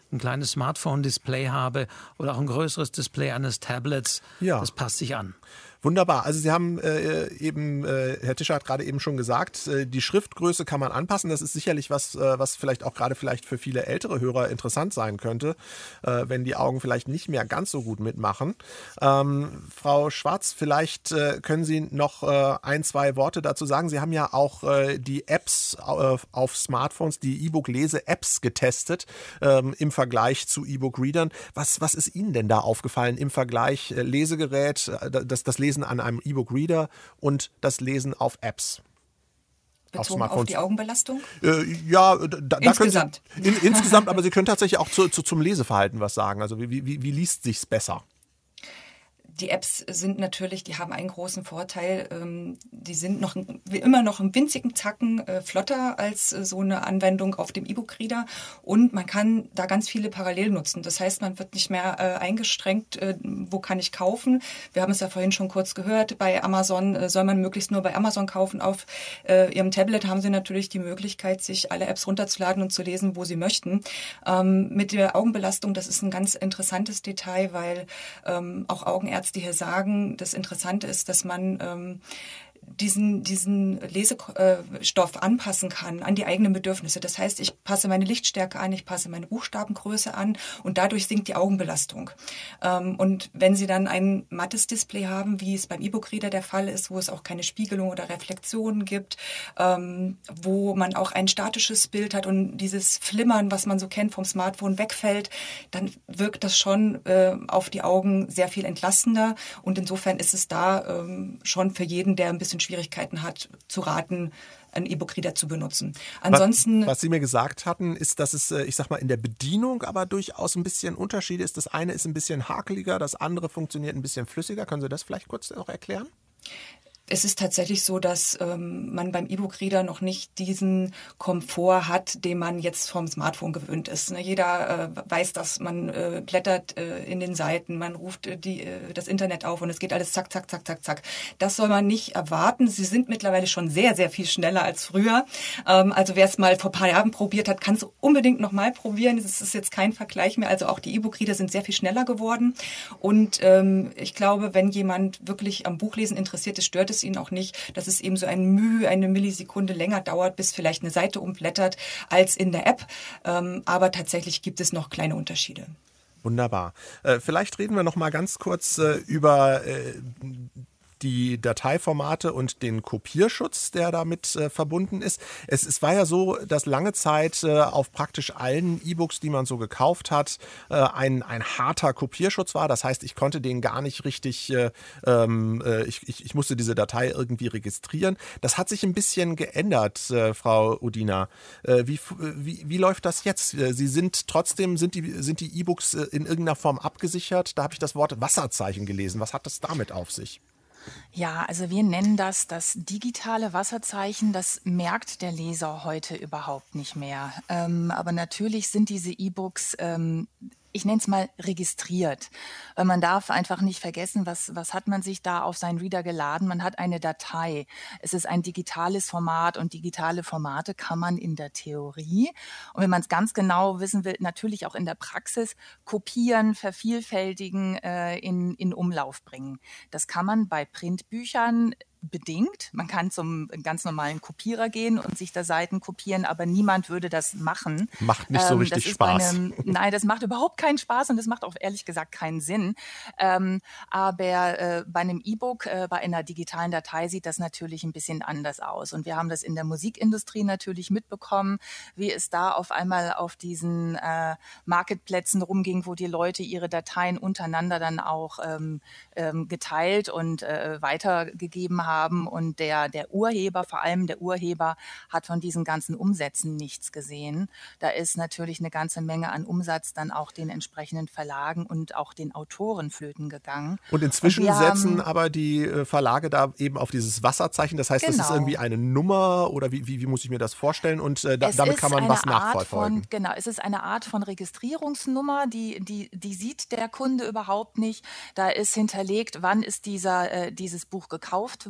ein kleines Smartphone-Display habe oder auch ein größeres Display eines Tablets. Ja. Das passt sich an. Wunderbar. Also Sie haben äh, eben, äh, Herr Tischer hat gerade eben schon gesagt, äh, die Schriftgröße kann man anpassen. Das ist sicherlich was, äh, was vielleicht auch gerade vielleicht für viele ältere Hörer interessant sein könnte, äh, wenn die Augen vielleicht nicht mehr ganz so gut mitmachen. Ähm, Frau Schwarz, vielleicht äh, können Sie noch äh, ein, zwei Worte dazu sagen. Sie haben ja auch äh, die Apps äh, auf Smartphones, die E-Book-Lese-Apps getestet ähm, im Vergleich zu E-Book-Readern. Was, was ist Ihnen denn da aufgefallen im Vergleich äh, Lesegerät, äh, das, das Lesen an einem E-Book-Reader und das Lesen auf Apps? Bezogen auf, auf die Augenbelastung? Äh, ja, da, da insgesamt. Können Sie, in, insgesamt, aber Sie können tatsächlich auch zu, zu, zum Leseverhalten was sagen. Also wie, wie, wie liest sich's besser? Die Apps sind natürlich, die haben einen großen Vorteil. Ähm, die sind noch wie immer noch einen winzigen Zacken äh, flotter als äh, so eine Anwendung auf dem E-Book-Reader. Und man kann da ganz viele parallel nutzen. Das heißt, man wird nicht mehr äh, eingestrengt, äh, wo kann ich kaufen. Wir haben es ja vorhin schon kurz gehört, bei Amazon äh, soll man möglichst nur bei Amazon kaufen. Auf äh, Ihrem Tablet haben Sie natürlich die Möglichkeit, sich alle Apps runterzuladen und zu lesen, wo Sie möchten. Ähm, mit der Augenbelastung, das ist ein ganz interessantes Detail, weil ähm, auch Augenärzte die hier sagen, das Interessante ist, dass man ähm, diesen, diesen Lesestoff anpassen kann an die eigenen Bedürfnisse. Das heißt, ich passe meine Lichtstärke an, ich passe meine Buchstabengröße an und dadurch sinkt die Augenbelastung. Und wenn Sie dann ein mattes Display haben, wie es beim E-Book-Reader der Fall ist, wo es auch keine Spiegelung oder Reflexionen gibt, wo man auch ein statisches Bild hat und dieses Flimmern, was man so kennt vom Smartphone, wegfällt, dann wirkt das schon auf die Augen sehr viel entlastender. Und insofern ist es da schon für jeden, der ein bisschen Schwierigkeiten hat, zu raten, einen E-Book-Reader zu benutzen. Ansonsten, was, was Sie mir gesagt hatten, ist, dass es, ich sag mal, in der Bedienung aber durchaus ein bisschen Unterschiede ist. Das eine ist ein bisschen hakeliger, das andere funktioniert ein bisschen flüssiger. Können Sie das vielleicht kurz noch erklären? Es ist tatsächlich so, dass ähm, man beim E-Book-Reader noch nicht diesen Komfort hat, den man jetzt vom Smartphone gewöhnt ist. Ne? Jeder äh, weiß, dass man äh, blättert äh, in den Seiten, man ruft äh, die, äh, das Internet auf und es geht alles zack, zack, zack, zack, zack. Das soll man nicht erwarten. Sie sind mittlerweile schon sehr, sehr viel schneller als früher. Ähm, also wer es mal vor ein paar Jahren probiert hat, kann es unbedingt nochmal probieren. Es ist jetzt kein Vergleich mehr. Also auch die E-Book-Reader sind sehr viel schneller geworden. Und ähm, ich glaube, wenn jemand wirklich am Buchlesen interessiert ist, stört es ihn auch nicht, dass es eben so ein Mühe, eine Millisekunde länger dauert, bis vielleicht eine Seite umblättert, als in der App. Ähm, aber tatsächlich gibt es noch kleine Unterschiede. Wunderbar. Äh, vielleicht reden wir noch mal ganz kurz äh, über äh, die Dateiformate und den Kopierschutz, der damit äh, verbunden ist. Es, es war ja so, dass lange Zeit äh, auf praktisch allen E-Books, die man so gekauft hat, äh, ein, ein harter Kopierschutz war. Das heißt, ich konnte den gar nicht richtig, äh, äh, ich, ich, ich musste diese Datei irgendwie registrieren. Das hat sich ein bisschen geändert, äh, Frau Udina. Äh, wie, wie, wie läuft das jetzt? Sie sind trotzdem, sind die, sind die E-Books in irgendeiner Form abgesichert? Da habe ich das Wort Wasserzeichen gelesen. Was hat das damit auf sich? Ja, also wir nennen das das digitale Wasserzeichen. Das merkt der Leser heute überhaupt nicht mehr. Ähm, aber natürlich sind diese E-Books, ähm, ich nenne es mal registriert. Weil man darf einfach nicht vergessen, was, was hat man sich da auf seinen Reader geladen? Man hat eine Datei. Es ist ein digitales Format und digitale Formate kann man in der Theorie und wenn man es ganz genau wissen will, natürlich auch in der Praxis kopieren, vervielfältigen, äh, in, in Umlauf bringen. Das kann man bei Printbüchern bedingt. Man kann zum ganz normalen Kopierer gehen und sich da Seiten kopieren, aber niemand würde das machen. Macht nicht so ähm, richtig Spaß. Einem, nein, das macht überhaupt keinen Spaß und das macht auch ehrlich gesagt keinen Sinn. Ähm, aber äh, bei einem E-Book, äh, bei einer digitalen Datei sieht das natürlich ein bisschen anders aus. Und wir haben das in der Musikindustrie natürlich mitbekommen, wie es da auf einmal auf diesen äh, Marketplätzen rumging, wo die Leute ihre Dateien untereinander dann auch ähm, ähm, geteilt und äh, weitergegeben haben. Haben und der, der Urheber, vor allem der Urheber, hat von diesen ganzen Umsätzen nichts gesehen. Da ist natürlich eine ganze Menge an Umsatz dann auch den entsprechenden Verlagen und auch den Autoren flöten gegangen. Und inzwischen und setzen haben, aber die Verlage da eben auf dieses Wasserzeichen. Das heißt, genau. Das ist irgendwie eine Nummer oder wie, wie, wie muss ich mir das vorstellen? Und äh, da, damit kann man was nachverfolgen. Von, genau, es ist eine Art von Registrierungsnummer, die, die, die sieht der Kunde überhaupt nicht. Da ist hinterlegt, wann ist dieser, äh, dieses Buch gekauft worden.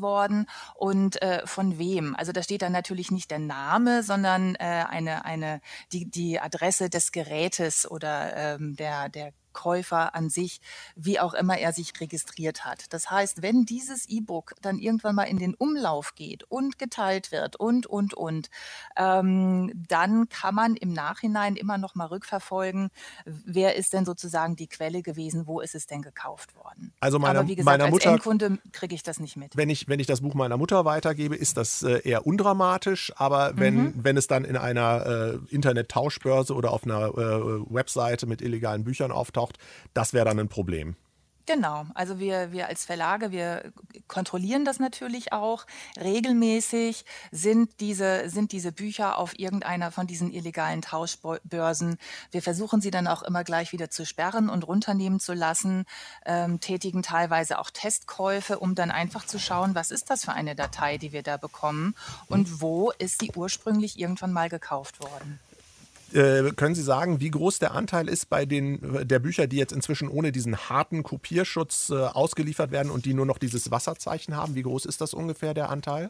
worden und äh, von wem. Also da steht dann natürlich nicht der Name, sondern äh, eine, eine, die, die Adresse des Gerätes oder ähm, der, der Käufer an sich, wie auch immer er sich registriert hat. Das heißt, wenn dieses E-Book dann irgendwann mal in den Umlauf geht und geteilt wird und, und, und, ähm, dann kann man im Nachhinein immer noch mal rückverfolgen, wer ist denn sozusagen die Quelle gewesen, wo ist es denn gekauft worden. Also meiner, Aber wie gesagt, meiner als Mutter, Endkunde kriege ich das nicht mit. Wenn ich, wenn ich das Buch meiner Mutter weitergebe, ist das äh, eher undramatisch, aber wenn, Mhm. wenn es dann in einer äh, Internet-Tauschbörse oder auf einer äh, Webseite mit illegalen Büchern auftaucht, das wäre dann ein Problem. Genau, also wir, wir als Verlage, wir kontrollieren das natürlich auch regelmäßig. Sind diese, sind diese Bücher auf irgendeiner von diesen illegalen Tauschbörsen? Wir versuchen sie dann auch immer gleich wieder zu sperren und runternehmen zu lassen, ähm, tätigen teilweise auch Testkäufe, um dann einfach zu schauen, was ist das für eine Datei, die wir da bekommen und wo ist sie ursprünglich irgendwann mal gekauft worden. Äh, können Sie sagen, wie groß der Anteil ist bei den der Bücher, die jetzt inzwischen ohne diesen harten Kopierschutz äh, ausgeliefert werden und die nur noch dieses Wasserzeichen haben? Wie groß ist das ungefähr, der Anteil?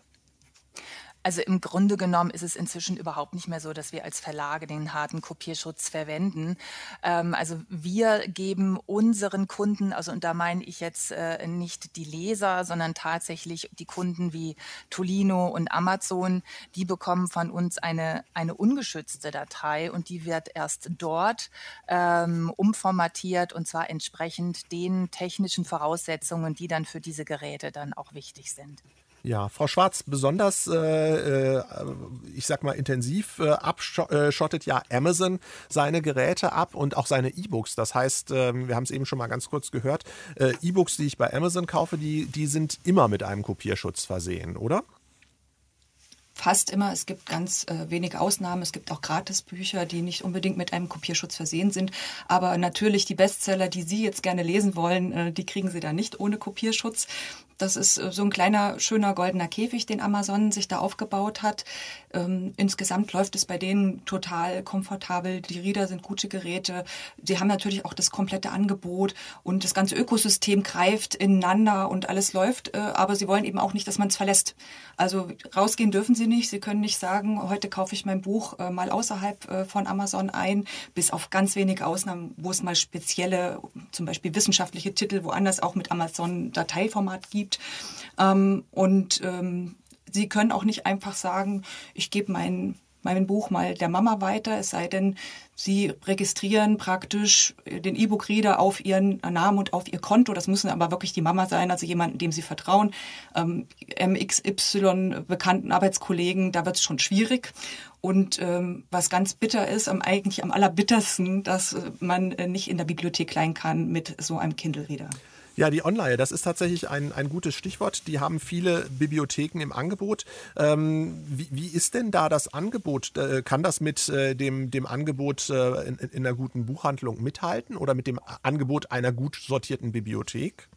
Also im Grunde genommen ist es inzwischen überhaupt nicht mehr so, dass wir als Verlage den harten Kopierschutz verwenden. Ähm, also wir geben unseren Kunden, also und da meine ich jetzt äh, nicht die Leser, sondern tatsächlich die Kunden wie Tolino und Amazon, die bekommen von uns eine, eine ungeschützte Datei und die wird erst dort ähm, umformatiert und zwar entsprechend den technischen Voraussetzungen, die dann für diese Geräte dann auch wichtig sind. Ja, Frau Schwarz, besonders, äh, ich sag mal, intensiv äh, abschottet ja Amazon seine Geräte ab und auch seine E-Books. Das heißt, äh, wir haben es eben schon mal ganz kurz gehört, äh, E-Books, die ich bei Amazon kaufe, die, die sind immer mit einem Kopierschutz versehen, oder? Fast immer. Es gibt ganz äh, wenige Ausnahmen. Es gibt auch Gratisbücher, die nicht unbedingt mit einem Kopierschutz versehen sind. Aber natürlich die Bestseller, die Sie jetzt gerne lesen wollen, äh, die kriegen Sie da nicht ohne Kopierschutz. Das ist äh, so ein kleiner, schöner goldener Käfig, den Amazon sich da aufgebaut hat. Ähm, insgesamt läuft es bei denen total komfortabel. Die Reader sind gute Geräte. Sie haben natürlich auch das komplette Angebot und das ganze Ökosystem greift ineinander und alles läuft. Äh, aber sie wollen eben auch nicht, dass man es verlässt. Also rausgehen dürfen sie nicht. Sie können nicht sagen, heute kaufe ich mein Buch äh, mal außerhalb äh, von Amazon ein, bis auf ganz wenige Ausnahmen, wo es mal spezielle, zum Beispiel wissenschaftliche Titel woanders auch mit Amazon-Dateiformat gibt. Ähm, und ähm, Sie können auch nicht einfach sagen, ich gebe mein, mein Buch mal der Mama weiter, es sei denn, Sie registrieren praktisch den E-Book-Reader auf Ihren Namen und auf Ihr Konto. Das müssen aber wirklich die Mama sein, also jemanden, dem Sie vertrauen. Ähm, M X Y, bekannten Arbeitskollegen, da wird es schon schwierig. Und ähm, was ganz bitter ist, am, eigentlich am allerbittersten, dass man äh, nicht in der Bibliothek leihen kann mit so einem Kindle-Reader. Ja, die Online, das ist tatsächlich ein, ein gutes Stichwort. Die haben viele Bibliotheken im Angebot. Ähm, wie, wie ist denn da das Angebot? Äh, kann das mit äh, dem, dem Angebot äh, in, in einer guten Buchhandlung mithalten oder mit dem Angebot einer gut sortierten Bibliothek?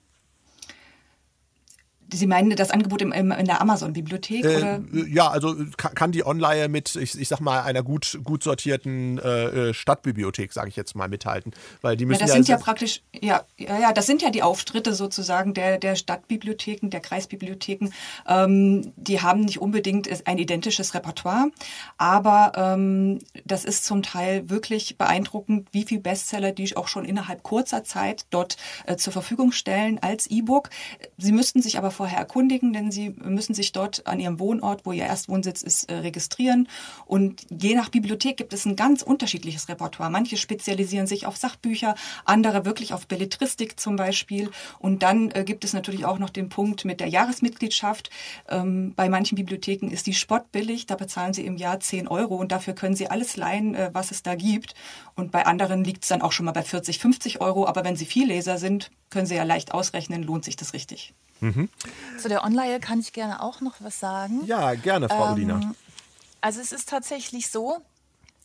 Sie meinen das Angebot im, im, in der Amazon-Bibliothek? Äh, oder? Ja, also kann, kann die Online mit, ich, ich sag mal, einer gut, gut sortierten äh, Stadtbibliothek, sage ich jetzt mal, mithalten. Weil die müssen ja, das ja, sind ja praktisch, ja, ja, ja, das sind ja die Auftritte sozusagen der, der Stadtbibliotheken, der Kreisbibliotheken. Ähm, die haben nicht unbedingt ein identisches Repertoire, aber ähm, das ist zum Teil wirklich beeindruckend, wie viele Bestseller die auch schon innerhalb kurzer Zeit dort äh, zur Verfügung stellen als E-Book. Sie müssten sich aber vorher erkundigen, denn Sie müssen sich dort an Ihrem Wohnort, wo Ihr Erstwohnsitz ist, registrieren. Und je nach Bibliothek gibt es ein ganz unterschiedliches Repertoire. Manche spezialisieren sich auf Sachbücher, andere wirklich auf Belletristik zum Beispiel. Und dann äh, gibt es natürlich auch noch den Punkt mit der Jahresmitgliedschaft. Ähm, bei manchen Bibliotheken ist die spottbillig, da bezahlen Sie im Jahr zehn Euro und dafür können Sie alles leihen, äh, was es da gibt. Und bei anderen liegt es dann auch schon mal bei vierzig, fünfzig Euro. Aber wenn Sie Vielleser sind, können Sie ja leicht ausrechnen, lohnt sich das richtig. Mhm. Zu der Online kann ich gerne auch noch was sagen. Ja, gerne, Frau ähm, Ulliner. Also es ist tatsächlich so,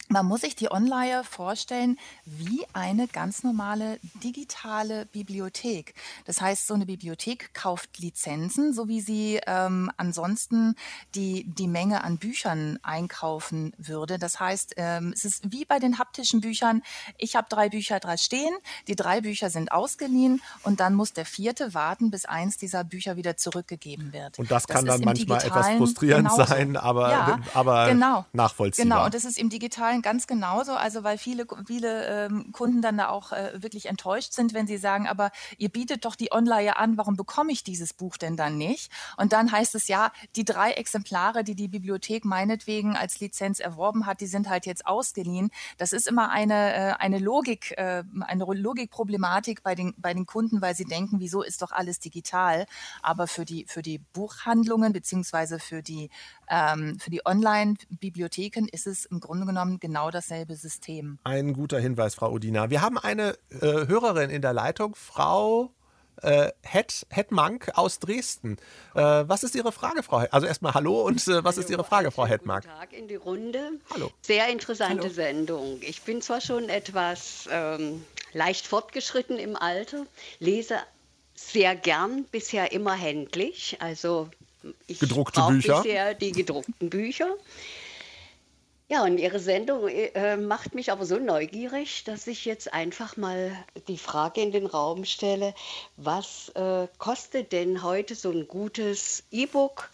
Man muss sich die Online vorstellen wie eine ganz normale digitale Bibliothek. Das heißt, so eine Bibliothek kauft Lizenzen, so wie sie ähm, ansonsten die, die Menge an Büchern einkaufen würde. Das heißt, ähm, es ist wie bei den haptischen Büchern. Ich habe drei Bücher da stehen, die drei Bücher sind ausgeliehen und dann muss der vierte warten, bis eins dieser Bücher wieder zurückgegeben wird. Und das Das kann ist dann im manchmal etwas Digitalen frustrierend genauso. sein, aber, Ja, aber genau. nachvollziehbar. Genau, und das ist im Digitalen ganz genauso, also weil viele, viele ähm, Kunden dann da auch äh, wirklich enttäuscht sind, wenn sie sagen, aber ihr bietet doch die Online an, warum bekomme ich dieses Buch denn dann nicht? Und dann heißt es ja, die drei Exemplare, die die Bibliothek meinetwegen als Lizenz erworben hat, die sind halt jetzt ausgeliehen. Das ist immer eine, äh, eine Logik, äh, eine Logikproblematik bei den, bei den Kunden, weil sie denken, wieso ist doch alles digital? Aber für die, für die Buchhandlungen beziehungsweise für die, ähm, für die Online-Bibliotheken ist es im Grunde genommen genau dasselbe System. Ein guter Hinweis, Frau Udina. Wir haben eine äh, Hörerin in der Leitung, Frau äh, Het, Hetmank aus Dresden. Äh, was ist Ihre Frage, Frau Het? Also erstmal hallo und äh, was Hallo, ist Ihre Frage, Frau Hetmank? Guten Tag in die Runde. Hallo. Sehr interessante Hallo. Sendung. Ich bin zwar schon etwas ähm, leicht fortgeschritten im Alter, lese sehr gern, bisher immer händlich. Also ich Gedruckte brauche Bücher? bisher die gedruckten Bücher. Ja, und Ihre Sendung äh, macht mich aber so neugierig, dass ich jetzt einfach mal die Frage in den Raum stelle, was äh, kostet denn heute so ein gutes E-Book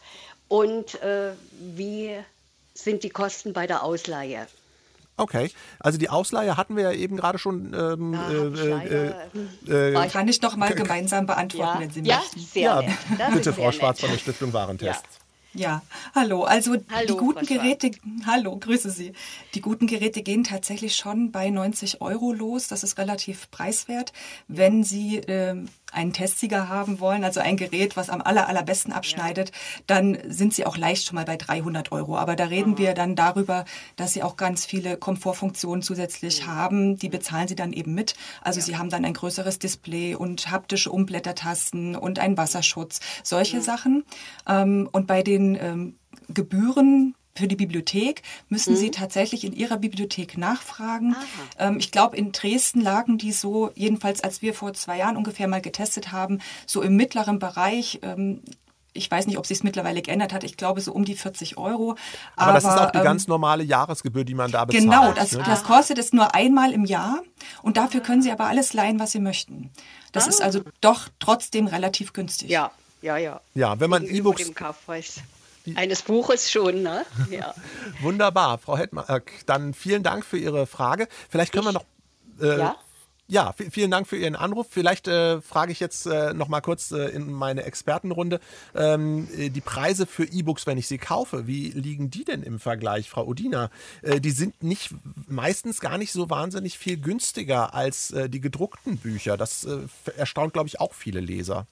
und äh, wie sind die Kosten bei der Ausleihe? Okay, also die Ausleihe hatten wir ja eben gerade schon. Ähm, Da äh, hab ich leider, äh, war äh, ich- Kann ich noch mal gemeinsam beantworten, ja, wenn Sie ja, möchten? sehr ja, nett. Das bitte, ist Frau sehr Schwarz nett. von der Stiftung Warentest. Ja. Ja, hallo. Also Hallo, die guten Frau Schwarz. Geräte, hallo, grüße Sie. Die guten Geräte gehen tatsächlich schon bei neunzig Euro los. Das ist relativ preiswert. Wenn Sie ähm, einen Testsieger haben wollen, also ein Gerät, was am aller, allerbesten abschneidet, dann sind Sie auch leicht schon mal bei dreihundert Euro. Aber da reden wir dann darüber, dass Sie auch ganz viele Komfortfunktionen zusätzlich haben. Die bezahlen Sie dann eben mit. Also Sie haben dann ein größeres Display und haptische Umblättertasten und einen Wasserschutz. Solche Sachen. Ähm, und bei den ähm, Gebühren für die Bibliothek müssen Sie tatsächlich in Ihrer Bibliothek nachfragen. Ähm, ich glaube, in Dresden lagen die so, jedenfalls als wir vor zwei Jahren ungefähr mal getestet haben, so im mittleren Bereich. Ähm, ich weiß nicht, ob sich es mittlerweile geändert hat. Ich glaube, so um die vierzig Euro. Aber, das ist auch die ähm, ganz normale Jahresgebühr, die man da bezahlt. Genau, das, ne? das kostet es nur einmal im Jahr und dafür können Sie aber alles leihen, was Sie möchten. Das ist also doch trotzdem relativ günstig. Ja, ja, ja. Ja, wenn man Gegenüber E-Books. dem Kaufpreis eines Buches schon, ne? Ja. Wunderbar, Frau Hetmank. Dann vielen Dank für Ihre Frage. Vielleicht können wir noch. Äh, Ja? Ja, v- vielen Dank für Ihren Anruf. Vielleicht äh, frage ich jetzt äh, noch mal kurz äh, in meine Expertenrunde. Ähm, äh, die Preise für E-Books, wenn ich sie kaufe, wie liegen die denn im Vergleich, Frau Udina? Äh, die sind nicht meistens gar nicht so wahnsinnig viel günstiger als äh, die gedruckten Bücher. Das äh, erstaunt, glaube ich, auch viele Leser.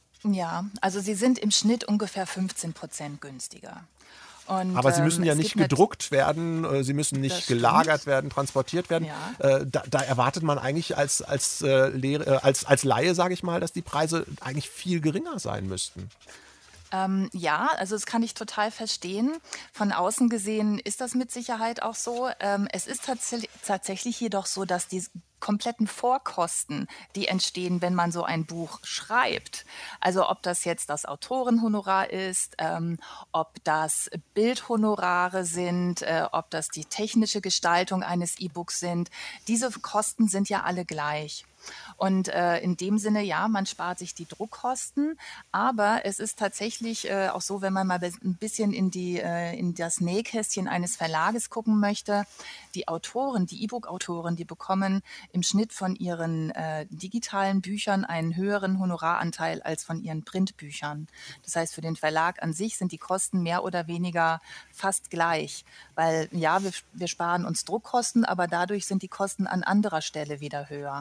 Ja, also sie sind im Schnitt ungefähr fünfzehn Prozent günstiger. Und, Aber sie müssen ähm, ja es nicht gibt nat- gedruckt werden, äh, sie müssen nicht Das stimmt. gelagert werden, transportiert werden. Ja. Äh, da, da erwartet man eigentlich als, als, äh, Lehre, äh, als, als Laie, sage ich mal, dass die Preise eigentlich viel geringer sein müssten. Ähm, ja, also das kann ich total verstehen. Von außen gesehen ist das mit Sicherheit auch so. Ähm, es ist tats tatsächlich jedoch so, dass die kompletten Vorkosten, die entstehen, wenn man so ein Buch schreibt, also ob das jetzt das Autorenhonorar ist, ähm, ob das Bildhonorare sind, äh, ob das die technische Gestaltung eines E-Books sind, diese Kosten sind ja alle gleich. Und äh, in dem Sinne, ja, man spart sich die Druckkosten, aber es ist tatsächlich äh, auch so, wenn man mal ein bisschen in, die, äh, in das Nähkästchen eines Verlages gucken möchte, die Autoren, die E-Book-Autoren, die bekommen im Schnitt von ihren äh, digitalen Büchern einen höheren Honoraranteil als von ihren Printbüchern. Das heißt, für den Verlag an sich sind die Kosten mehr oder weniger fast gleich, weil ja, wir, wir sparen uns Druckkosten, aber dadurch sind die Kosten an anderer Stelle wieder höher.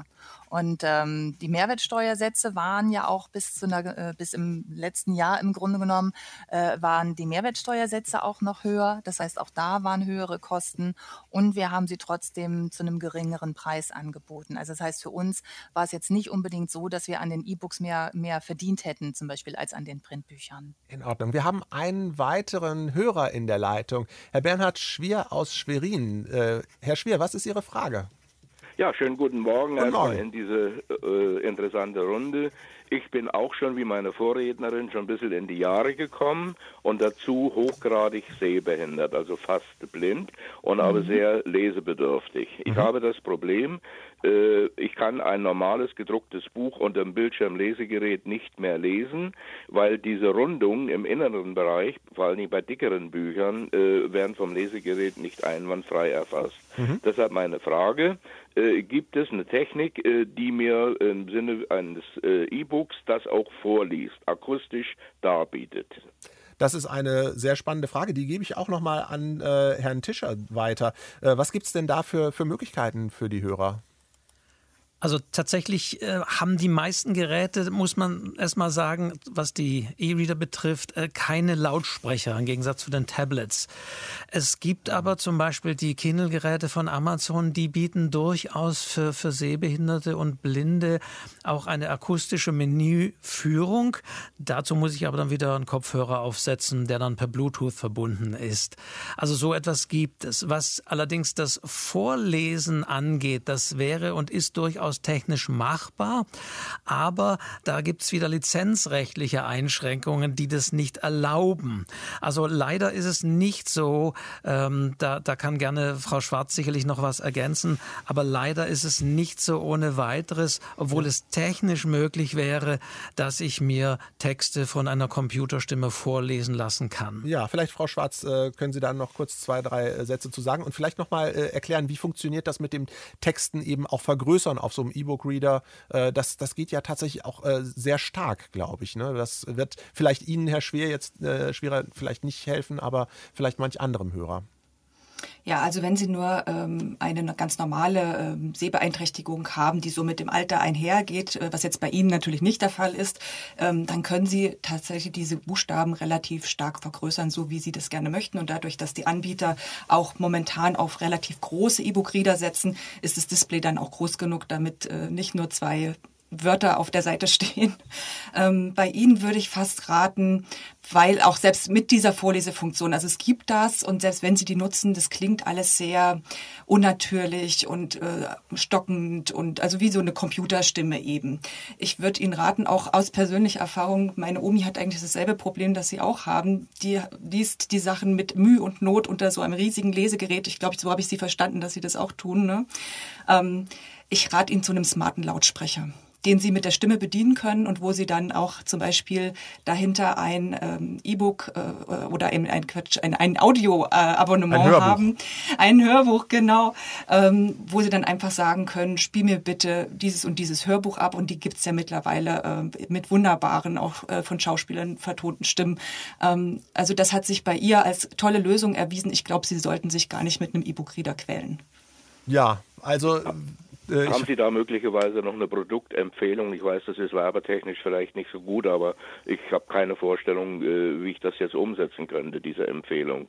Und ähm, die Mehrwertsteuersätze waren ja auch bis zu einer, äh, bis im letzten Jahr im Grunde genommen, äh, waren die Mehrwertsteuersätze auch noch höher. Das heißt, auch da waren höhere Kosten und wir haben sie trotzdem zu einem geringeren Preis angeboten. Also das heißt, für uns war es jetzt nicht unbedingt so, dass wir an den E-Books mehr, mehr verdient hätten, zum Beispiel als an den Printbüchern. In Ordnung. Wir haben einen weiteren Hörer in der Leitung. Herr Bernhard Schwier aus Schwerin. Äh, Herr Schwier, was ist Ihre Frage? Ja, schönen guten Morgen, guten Morgen. erstmal in diese äh, interessante Runde. Ich bin auch schon wie meine Vorrednerin schon ein bisschen in die Jahre gekommen und dazu hochgradig sehbehindert, also fast blind und mhm. aber sehr lesebedürftig. Ich mhm. habe das Problem, äh, ich kann ein normales gedrucktes Buch unter dem Bildschirmlesegerät nicht mehr lesen, weil diese Rundungen im inneren Bereich, vor allem bei dickeren Büchern, äh, werden vom Lesegerät nicht einwandfrei erfasst. Mhm. Deshalb meine Frage, äh, gibt es eine Technik, äh, die mir im Sinne eines äh, E-Books das auch vorliest, akustisch darbietet? Das ist eine sehr spannende Frage, die gebe ich auch nochmal an äh, Herrn Tischer weiter. Äh, was gibt es denn da für, für Möglichkeiten für die Hörer? Also tatsächlich äh, haben die meisten Geräte, muss man erstmal sagen, was die E-Reader betrifft, äh, keine Lautsprecher im Gegensatz zu den Tablets. Es gibt aber zum Beispiel die Kindle-Geräte von Amazon, die bieten durchaus für, für Sehbehinderte und Blinde auch eine akustische Menüführung. Dazu muss ich aber dann wieder einen Kopfhörer aufsetzen, der dann per Bluetooth verbunden ist. Also so etwas gibt es. Was allerdings das Vorlesen angeht, das wäre und ist durchaus technisch machbar, aber da gibt es wieder lizenzrechtliche Einschränkungen, die das nicht erlauben. Also leider ist es nicht so, ähm, da, da kann gerne Frau Schwarz sicherlich noch was ergänzen, aber leider ist es nicht so ohne weiteres, obwohl es technisch möglich wäre, dass ich mir Texte von einer Computerstimme vorlesen lassen kann. Ja, vielleicht Frau Schwarz, äh, können Sie da noch kurz zwei, drei äh, Sätze zu sagen und vielleicht noch mal äh, erklären, wie funktioniert das mit dem Texten eben auch vergrößern auf so einem E-Book-Reader, äh, das, das geht ja tatsächlich auch äh, sehr stark, glaube ich. Ne? Das wird vielleicht Ihnen, Herr Schwier, jetzt äh, schwerer vielleicht nicht helfen, aber vielleicht manch anderem Hörer. Ja, also wenn Sie nur ähm, eine ganz normale ähm, Sehbeeinträchtigung haben, die so mit dem Alter einhergeht, äh, was jetzt bei Ihnen natürlich nicht der Fall ist, ähm, dann können Sie tatsächlich diese Buchstaben relativ stark vergrößern, so wie Sie das gerne möchten. Und dadurch, dass die Anbieter auch momentan auf relativ große E-Book-Reader setzen, ist das Display dann auch groß genug, damit äh, nicht nur zwei Wörter auf der Seite stehen. Ähm, bei Ihnen würde ich fast raten, weil auch selbst mit dieser Vorlesefunktion, also es gibt das und selbst wenn Sie die nutzen, das klingt alles sehr unnatürlich und äh, stockend und also wie so eine Computerstimme eben. Ich würde Ihnen raten, auch aus persönlicher Erfahrung, meine Omi hat eigentlich dasselbe Problem, das Sie auch haben. Die liest die Sachen mit Mühe und Not unter so einem riesigen Lesegerät. Ich glaube, so habe ich Sie verstanden, dass Sie das auch tun. Ne? Ähm, ich rate Ihnen zu einem smarten Lautsprecher, den Sie mit der Stimme bedienen können und wo Sie dann auch zum Beispiel dahinter ein ähm, E-Book äh, oder ein, ein, ein, ein Audio-Abonnement äh, haben. Ein Hörbuch, genau, ähm, wo Sie dann einfach sagen können, spiel mir bitte dieses und dieses Hörbuch ab und die gibt's ja mittlerweile äh, mit wunderbaren, auch äh, von Schauspielern vertonten Stimmen. Ähm, also das hat sich bei ihr als tolle Lösung erwiesen. Ich glaube, Sie sollten sich gar nicht mit einem E-Book-Reader quälen. Ja, also... Äh, Haben Sie da möglicherweise noch eine Produktempfehlung? Ich weiß, das ist werbetechnisch vielleicht nicht so gut, aber ich habe keine Vorstellung, äh, wie ich das jetzt umsetzen könnte, diese Empfehlung.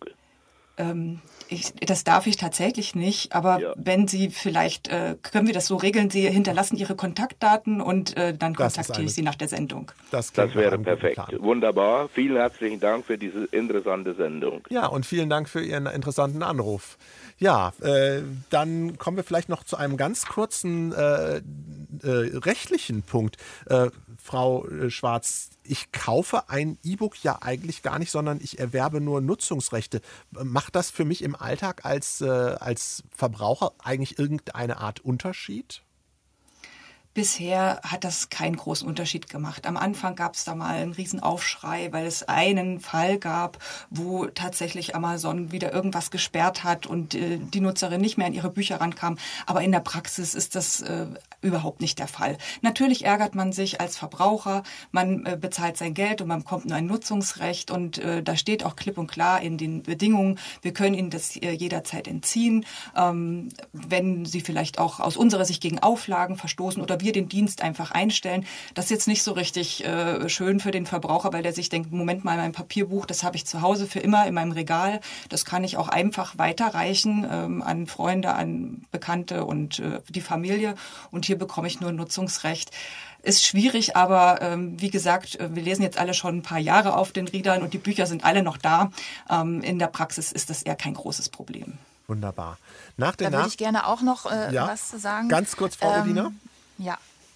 Ähm, ich, das darf ich tatsächlich nicht, aber ja. wenn Sie vielleicht, äh, können wir das so regeln, Sie hinterlassen Ihre Kontaktdaten und äh, dann kontaktiere ich Sie nach der Sendung. Das, das wäre perfekt. Wunderbar. Vielen herzlichen Dank für diese interessante Sendung. Ja, und vielen Dank für Ihren interessanten Anruf. Ja, äh, dann kommen wir vielleicht noch zu einem ganz kurzen äh, äh, rechtlichen Punkt. Äh, Frau Schwarz, ich kaufe ein E-Book ja eigentlich gar nicht, sondern ich erwerbe nur Nutzungsrechte. Macht das für mich im Alltag als, äh, als Verbraucher eigentlich irgendeine Art Unterschied? Bisher hat das keinen großen Unterschied gemacht. Am Anfang gab es da mal einen riesen Aufschrei, weil es einen Fall gab, wo tatsächlich Amazon wieder irgendwas gesperrt hat und äh, die Nutzerin nicht mehr an ihre Bücher rankam. Aber in der Praxis ist das äh, überhaupt nicht der Fall. Natürlich ärgert man sich als Verbraucher, man äh, bezahlt sein Geld und man bekommt nur ein Nutzungsrecht und äh, da steht auch klipp und klar in den Bedingungen, wir können Ihnen das äh, jederzeit entziehen, ähm, wenn Sie vielleicht auch aus unserer Sicht gegen Auflagen verstoßen oder oder wir den Dienst einfach einstellen. Das ist jetzt nicht so richtig äh, schön für den Verbraucher, weil der sich denkt, Moment mal, mein Papierbuch, das habe ich zu Hause für immer in meinem Regal. Das kann ich auch einfach weiterreichen ähm, an Freunde, an Bekannte und äh, die Familie. Und hier bekomme ich nur Nutzungsrecht. Ist schwierig, aber ähm, wie gesagt, wir lesen jetzt alle schon ein paar Jahre auf den Readern und die Bücher sind alle noch da. Ähm, in der Praxis ist das eher kein großes Problem. Wunderbar. Nach Da würde ich gerne auch noch äh, ja, was zu sagen. Ganz kurz, Frau ähm, Udina. Ja.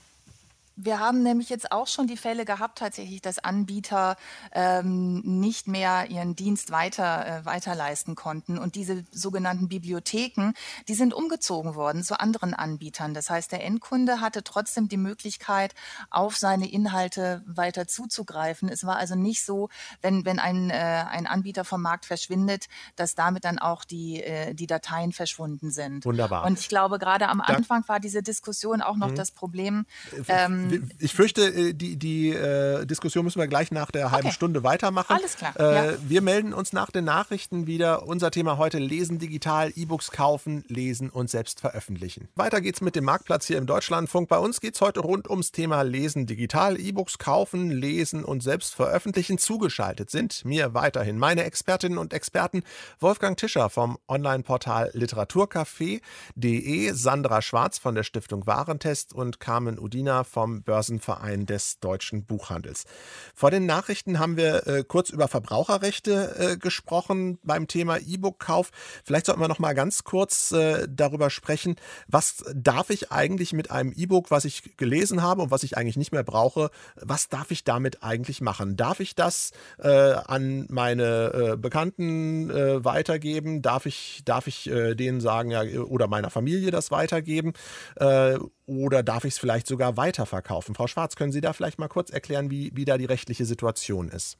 Wir haben nämlich jetzt auch schon die Fälle gehabt, tatsächlich, dass Anbieter ähm, nicht mehr ihren Dienst weiter äh, weiterleisten konnten. Und diese sogenannten Bibliotheken, die sind umgezogen worden zu anderen Anbietern. Das heißt, der Endkunde hatte trotzdem die Möglichkeit, auf seine Inhalte weiter zuzugreifen. Es war also nicht so, wenn, wenn ein, äh, ein Anbieter vom Markt verschwindet, dass damit dann auch die, äh, die Dateien verschwunden sind. Wunderbar. Und ich glaube, gerade am Da- Anfang war diese Diskussion auch noch Mhm. das Problem. Ähm, Ich fürchte, die, die äh, Diskussion müssen wir gleich nach der halben Okay. Stunde weitermachen. Alles klar, Äh, ja. Wir melden uns nach den Nachrichten wieder. Unser Thema heute: Lesen digital, E-Books kaufen, lesen und selbst veröffentlichen. Weiter geht's mit dem Marktplatz hier im Deutschlandfunk. Bei uns geht's heute rund ums Thema Lesen digital, E-Books kaufen, lesen und selbst veröffentlichen. Zugeschaltet sind mir weiterhin meine Expertinnen und Experten: Wolfgang Tischer vom Online-Portal literaturcafé punkt de, Sandra Schwarz von der Stiftung Warentest und Carmen Udina vom Börsenverein des Deutschen Buchhandels. Vor den Nachrichten haben wir äh, kurz über Verbraucherrechte äh, gesprochen beim Thema E-Book-Kauf. Vielleicht sollten wir noch mal ganz kurz äh, darüber sprechen, was darf ich eigentlich mit einem E-Book, was ich gelesen habe und was ich eigentlich nicht mehr brauche, was darf ich damit eigentlich machen? Darf ich das äh, an meine äh, Bekannten äh, weitergeben? Darf ich, darf ich äh, denen sagen, ja, oder meiner Familie das weitergeben? Äh, oder darf ich es vielleicht sogar weiterverkaufen? Frau Schwarz, können Sie da vielleicht mal kurz erklären, wie, wie da die rechtliche Situation ist?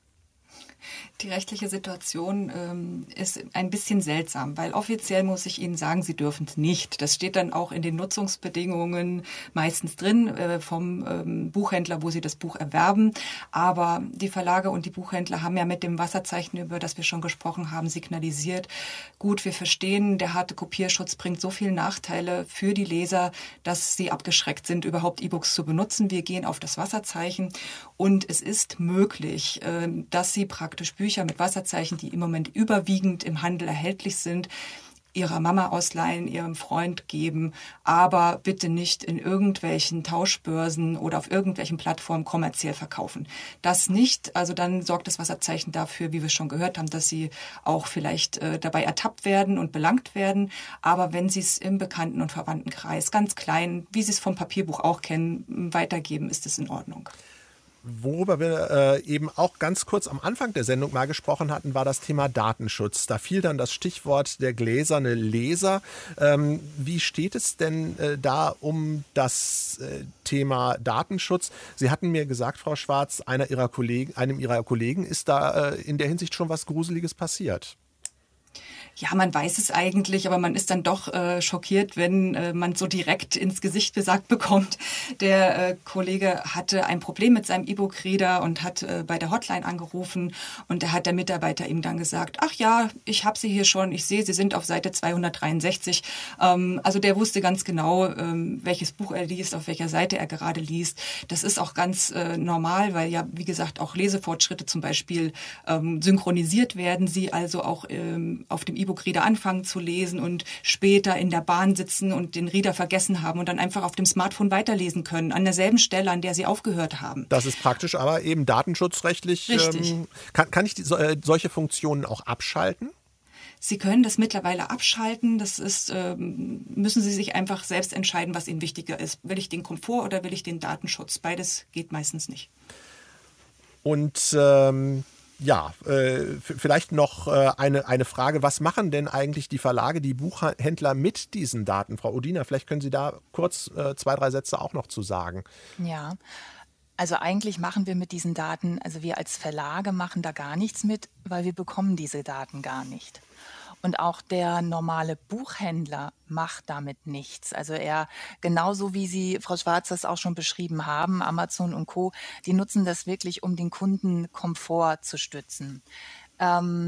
Die rechtliche Situation ähm, ist ein bisschen seltsam, weil offiziell muss ich Ihnen sagen, Sie dürfen es nicht. Das steht dann auch in den Nutzungsbedingungen meistens drin äh, vom ähm, Buchhändler, wo Sie das Buch erwerben. Aber die Verlage und die Buchhändler haben ja mit dem Wasserzeichen, über das wir schon gesprochen haben, signalisiert: Gut, wir verstehen, der harte Kopierschutz bringt so viele Nachteile für die Leser, dass sie abgeschreckt sind, überhaupt E-Books zu benutzen. Wir gehen auf das Wasserzeichen und es ist möglich, äh, dass Sie praktisch Bücher mit Wasserzeichen, die im Moment überwiegend im Handel erhältlich sind, ihrer Mama ausleihen, ihrem Freund geben, aber bitte nicht in irgendwelchen Tauschbörsen oder auf irgendwelchen Plattformen kommerziell verkaufen. Das nicht, also dann sorgt das Wasserzeichen dafür, wie wir schon gehört haben, dass sie auch vielleicht äh, dabei ertappt werden und belangt werden. Aber wenn sie es im Bekannten- und Verwandtenkreis ganz klein, wie sie es vom Papierbuch auch kennen, weitergeben, ist es in Ordnung. Worüber wir äh, eben auch ganz kurz am Anfang der Sendung mal gesprochen hatten, war das Thema Datenschutz. Da fiel dann das Stichwort der gläserne Leser. Ähm, wie steht es denn äh, da um das äh, Thema Datenschutz? Sie hatten mir gesagt, Frau Schwarz, einer Ihrer Kollegen, einem Ihrer Kollegen ist da äh, in der Hinsicht schon was Gruseliges passiert. Ja, man weiß es eigentlich, aber man ist dann doch äh, schockiert, wenn äh, man so direkt ins Gesicht gesagt bekommt. Der äh, Kollege hatte ein Problem mit seinem E-Book-Reader und hat äh, bei der Hotline angerufen und da hat der Mitarbeiter ihm dann gesagt: Ach ja, ich habe Sie hier schon, ich sehe, Sie sind auf Seite zweihundertdreiundsechzig. Ähm, also der wusste ganz genau, ähm, welches Buch er liest, auf welcher Seite er gerade liest. Das ist auch ganz äh, normal, weil ja, wie gesagt, auch Lesefortschritte zum Beispiel ähm, synchronisiert werden. Sie also auch ähm, auf dem E-Book-Reader anfangen zu lesen und später in der Bahn sitzen und den Reader vergessen haben und dann einfach auf dem Smartphone weiterlesen können, an derselben Stelle, an der sie aufgehört haben. Das ist praktisch, aber eben datenschutzrechtlich. Richtig. Ähm, kann, kann ich die, so, äh, solche Funktionen auch abschalten? Sie können das mittlerweile abschalten. Das ist, ähm, müssen Sie sich einfach selbst entscheiden, was Ihnen wichtiger ist. Will ich den Komfort oder will ich den Datenschutz? Beides geht meistens nicht. Und ähm, ja, äh, f- vielleicht noch äh, eine, eine Frage. Was machen denn eigentlich die Verlage, die Buchhändler mit diesen Daten? Frau Udina, vielleicht können Sie da kurz äh, zwei, drei Sätze auch noch zu sagen. Ja, also eigentlich machen wir mit diesen Daten, also wir als Verlage machen da gar nichts mit, weil wir bekommen diese Daten gar nicht. Und auch der normale Buchhändler macht damit nichts. Also er, genauso wie Sie, Frau Schwarz, das auch schon beschrieben haben, Amazon und Co., die nutzen das wirklich, um den Kundenkomfort zu stützen. Ähm,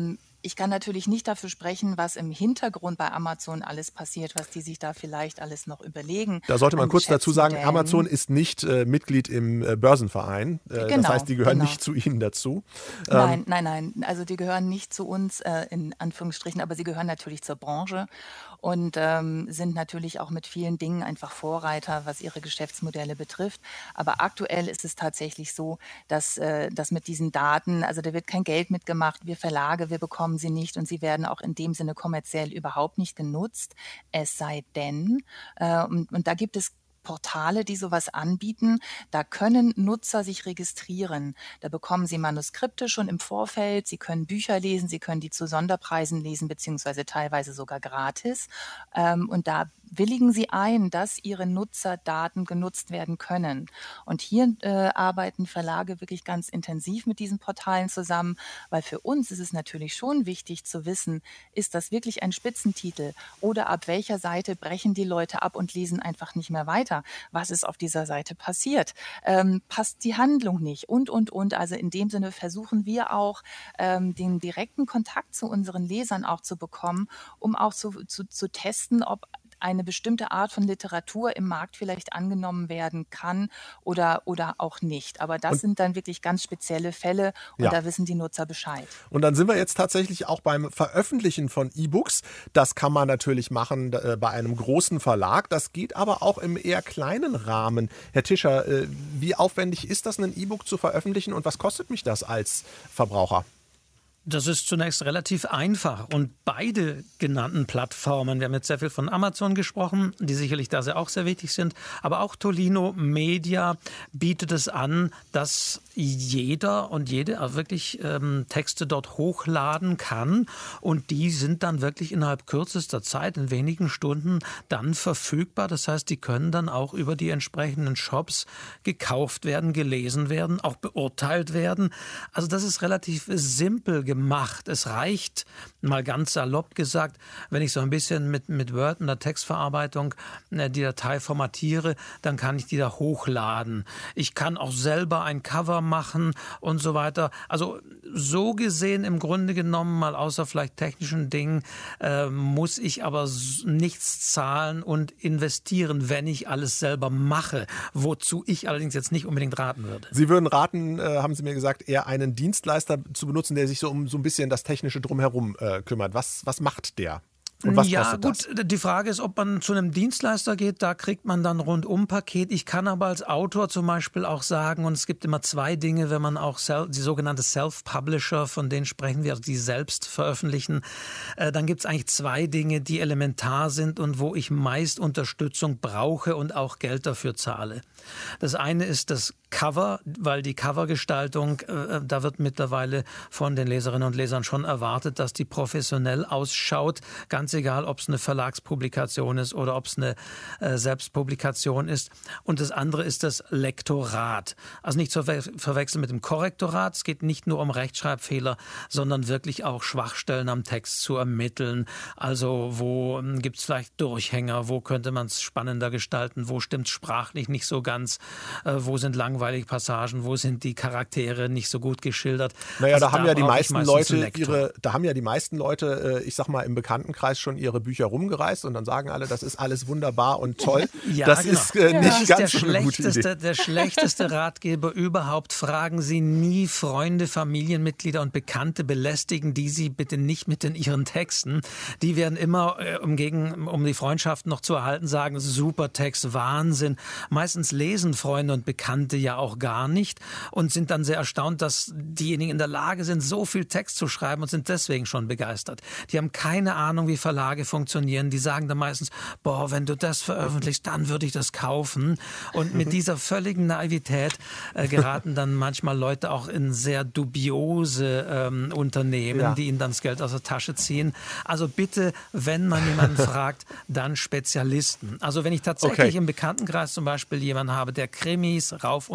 ich kann natürlich nicht dafür sprechen, was im Hintergrund bei Amazon alles passiert, was die sich da vielleicht alles noch überlegen. Da sollte man kurz dazu sagen, Amazon ist nicht äh, Mitglied im äh, Börsenverein. Äh, genau, das heißt, die gehören genau. nicht zu Ihnen dazu. Nein, ähm, nein, nein. Also die gehören nicht zu uns, äh, in Anführungsstrichen, aber sie gehören natürlich zur Branche und ähm, sind natürlich auch mit vielen Dingen einfach Vorreiter, was ihre Geschäftsmodelle betrifft. Aber aktuell ist es tatsächlich so, dass, äh, dass mit diesen Daten, also da wird kein Geld mitgemacht, wir Verlage, wir bekommen sie nicht und sie werden auch in dem Sinne kommerziell überhaupt nicht genutzt. Es sei denn, äh, und, und da gibt es Portale, die sowas anbieten. Da können Nutzer sich registrieren. Da bekommen sie Manuskripte schon im Vorfeld. Sie können Bücher lesen, sie können die zu Sonderpreisen lesen, beziehungsweise teilweise sogar gratis. Ähm, und da willigen sie ein, dass ihre Nutzerdaten genutzt werden können. Und hier äh, arbeiten Verlage wirklich ganz intensiv mit diesen Portalen zusammen, weil für uns ist es natürlich schon wichtig zu wissen, ist das wirklich ein Spitzentitel oder ab welcher Seite brechen die Leute ab und lesen einfach nicht mehr weiter? Was ist auf dieser Seite passiert? Ähm, passt die Handlung nicht? Und, und, und. Also in dem Sinne versuchen wir auch, ähm, den direkten Kontakt zu unseren Lesern auch zu bekommen, um auch zu, zu, zu testen, ob eine bestimmte Art von Literatur im Markt vielleicht angenommen werden kann oder, oder auch nicht. Aber das und, sind dann wirklich ganz spezielle Fälle und ja. da wissen die Nutzer Bescheid. Und dann sind wir jetzt tatsächlich auch beim Veröffentlichen von E-Books. Das kann man natürlich machen äh, bei einem großen Verlag. Das geht aber auch im eher kleinen Rahmen. Herr Tischer, äh, wie aufwendig ist das, ein E-Book zu veröffentlichen und was kostet mich das als Verbraucher? Das ist zunächst relativ einfach und beide genannten Plattformen, wir haben jetzt sehr viel von Amazon gesprochen, die sicherlich da sehr auch sehr wichtig sind, aber auch Tolino Media bietet es an, dass jeder und jede auch wirklich ähm, Texte dort hochladen kann und die sind dann wirklich innerhalb kürzester Zeit, in wenigen Stunden dann verfügbar. Das heißt, die können dann auch über die entsprechenden Shops gekauft werden, gelesen werden, auch beurteilt werden. Also das ist relativ simpel gemacht. Macht. Es reicht, mal ganz salopp gesagt, wenn ich so ein bisschen mit, mit Word und der Textverarbeitung äh, die Datei formatiere, dann kann ich die da hochladen. Ich kann auch selber ein Cover machen und so weiter. Also so gesehen im Grunde genommen, mal außer vielleicht technischen Dingen, äh, muss ich aber nichts zahlen und investieren, wenn ich alles selber mache, wozu ich allerdings jetzt nicht unbedingt raten würde. Sie würden raten, äh, haben Sie mir gesagt, eher einen Dienstleister zu benutzen, der sich so um so ein bisschen das Technische drumherum äh, kümmert. Was, was macht der? Und was ja, kostet gut, das? Die Frage ist, ob man zu einem Dienstleister geht, da kriegt man dann Rundum-Paket. Ich kann aber als Autor zum Beispiel auch sagen, und es gibt immer zwei Dinge, wenn man auch self, die sogenannte Self-Publisher, von denen sprechen wir, also die selbst veröffentlichen, äh, dann gibt es eigentlich zwei Dinge, die elementar sind und wo ich meist Unterstützung brauche und auch Geld dafür zahle. Das eine ist das Cover, weil die Covergestaltung, äh, da wird mittlerweile von den Leserinnen und Lesern schon erwartet, dass die professionell ausschaut, ganz egal, ob es eine Verlagspublikation ist oder ob es eine äh, Selbstpublikation ist. Und das andere ist das Lektorat. Also nicht zu ver- verwechseln mit dem Korrektorat. Es geht nicht nur um Rechtschreibfehler, sondern wirklich auch Schwachstellen am Text zu ermitteln. Also wo ähm, gibt es vielleicht Durchhänger, wo könnte man es spannender gestalten, wo stimmt sprachlich nicht so ganz, äh, wo sind langweilige Passagen, wo sind die Charaktere nicht so gut geschildert. Naja, also da haben da ja die meisten Leute einen ihre, da haben ja die meisten Leute, ich sag mal, im Bekanntenkreis schon ihre Bücher rumgereist und dann sagen alle, das ist alles wunderbar und toll. Ja, das genau. ist äh, nicht das ist ganz der so eine gute Idee. Der schlechteste Ratgeber überhaupt. Fragen Sie nie Freunde, Familienmitglieder und Bekannte, belästigen die Sie bitte nicht mit in Ihren Texten. Die werden immer, äh, um, gegen, um die Freundschaft noch zu erhalten, sagen, super Text, Wahnsinn. Meistens lesen Freunde und Bekannte ja auch gar nicht und sind dann sehr erstaunt, dass diejenigen in der Lage sind, so viel Text zu schreiben und sind deswegen schon begeistert. Die haben keine Ahnung, wie Verlage funktionieren. Die sagen dann meistens, boah, wenn du das veröffentlichst, dann würde ich das kaufen. Und mit dieser völligen Naivität äh, geraten dann manchmal Leute auch in sehr dubiose ähm, Unternehmen, ja. die ihnen dann das Geld aus der Tasche ziehen. Also bitte, wenn man jemanden fragt, dann Spezialisten. Also wenn ich tatsächlich okay. im Bekanntenkreis zum Beispiel jemanden habe, der Krimis rauf und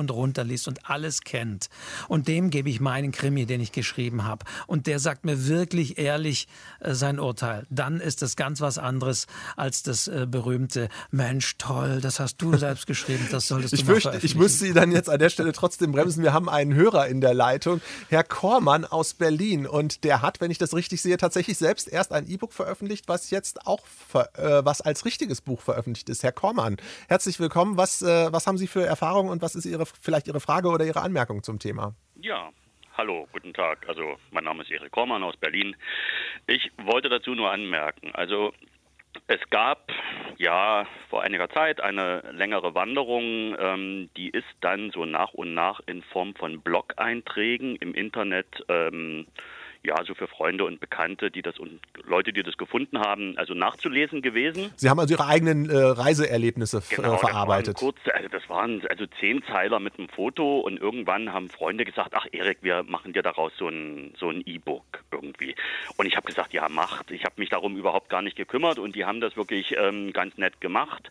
und runter liest und alles kennt. Und dem gebe ich meinen Krimi, den ich geschrieben habe. Und der sagt mir wirklich ehrlich äh, sein Urteil. Dann ist das ganz was anderes als das äh, berühmte Mensch, toll, das hast du selbst geschrieben, das solltest du Ich mal fürchte, ich müsste Sie dann jetzt an der Stelle trotzdem bremsen. Wir haben einen Hörer in der Leitung, Herr Kormann aus Berlin. Und der hat, wenn ich das richtig sehe, tatsächlich selbst erst ein E-Book veröffentlicht, was jetzt auch ver, äh, was als richtiges Buch veröffentlicht ist. Herr Kormann, herzlich willkommen. Was, äh, was haben Sie für Erfahrungen und was ist Ihre, vielleicht Ihre Frage oder Ihre Anmerkung zum Thema? Ja, hallo, guten Tag. Also mein Name ist Erik Kormann aus Berlin. Ich wollte dazu nur anmerken, also es gab ja vor einiger Zeit eine längere Wanderung, ähm, die ist dann so nach und nach in Form von Blog-Einträgen im Internet ähm, ja, so für Freunde und Bekannte, die das und Leute, die das gefunden haben, also nachzulesen gewesen. Sie haben also Ihre eigenen äh, Reiseerlebnisse f- Genau, äh, verarbeitet. Das waren, kurz, also das waren also zehn Zeiler mit einem Foto und irgendwann haben Freunde gesagt, ach Erik, wir machen dir daraus so ein so ein E-Book irgendwie. Und ich habe gesagt, ja, macht. Ich habe mich darum überhaupt gar nicht gekümmert und die haben das wirklich ähm, ganz nett gemacht.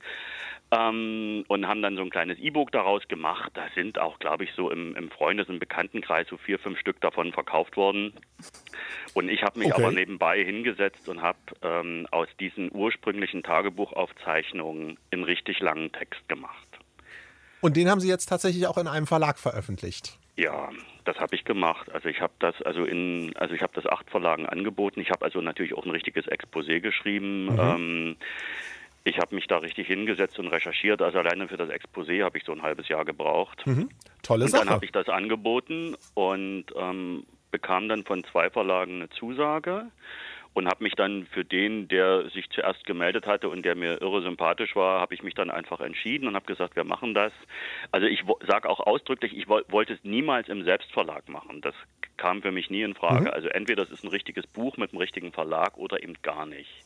Ähm, und haben dann so ein kleines E-Book daraus gemacht. Da sind auch, glaube ich, so im, im Freundes- und Bekanntenkreis so vier, fünf Stück davon verkauft worden. Und ich habe mich Okay. aber nebenbei hingesetzt und habe ähm, aus diesen ursprünglichen Tagebuchaufzeichnungen einen richtig langen Text gemacht. Und den haben Sie jetzt tatsächlich auch in einem Verlag veröffentlicht? Ja, das habe ich gemacht. Also ich habe das also in, also ich habe das acht Verlagen angeboten. Ich habe also natürlich auch ein richtiges Exposé geschrieben. Mhm. Ähm, Ich habe mich da richtig hingesetzt und recherchiert. Also alleine für das Exposé habe ich so ein halbes Jahr gebraucht. Mhm. Tolle und Sache. dann habe ich das angeboten und ähm, bekam dann von zwei Verlagen eine Zusage und habe mich dann für den, der sich zuerst gemeldet hatte und der mir irre sympathisch war, habe ich mich dann einfach entschieden und habe gesagt, wir machen das. Also ich sage auch ausdrücklich, ich wo- wollte es niemals im Selbstverlag machen. Das kam für mich nie in Frage. Mhm. Also entweder das ist ein richtiges Buch mit einem richtigen Verlag oder eben gar nicht.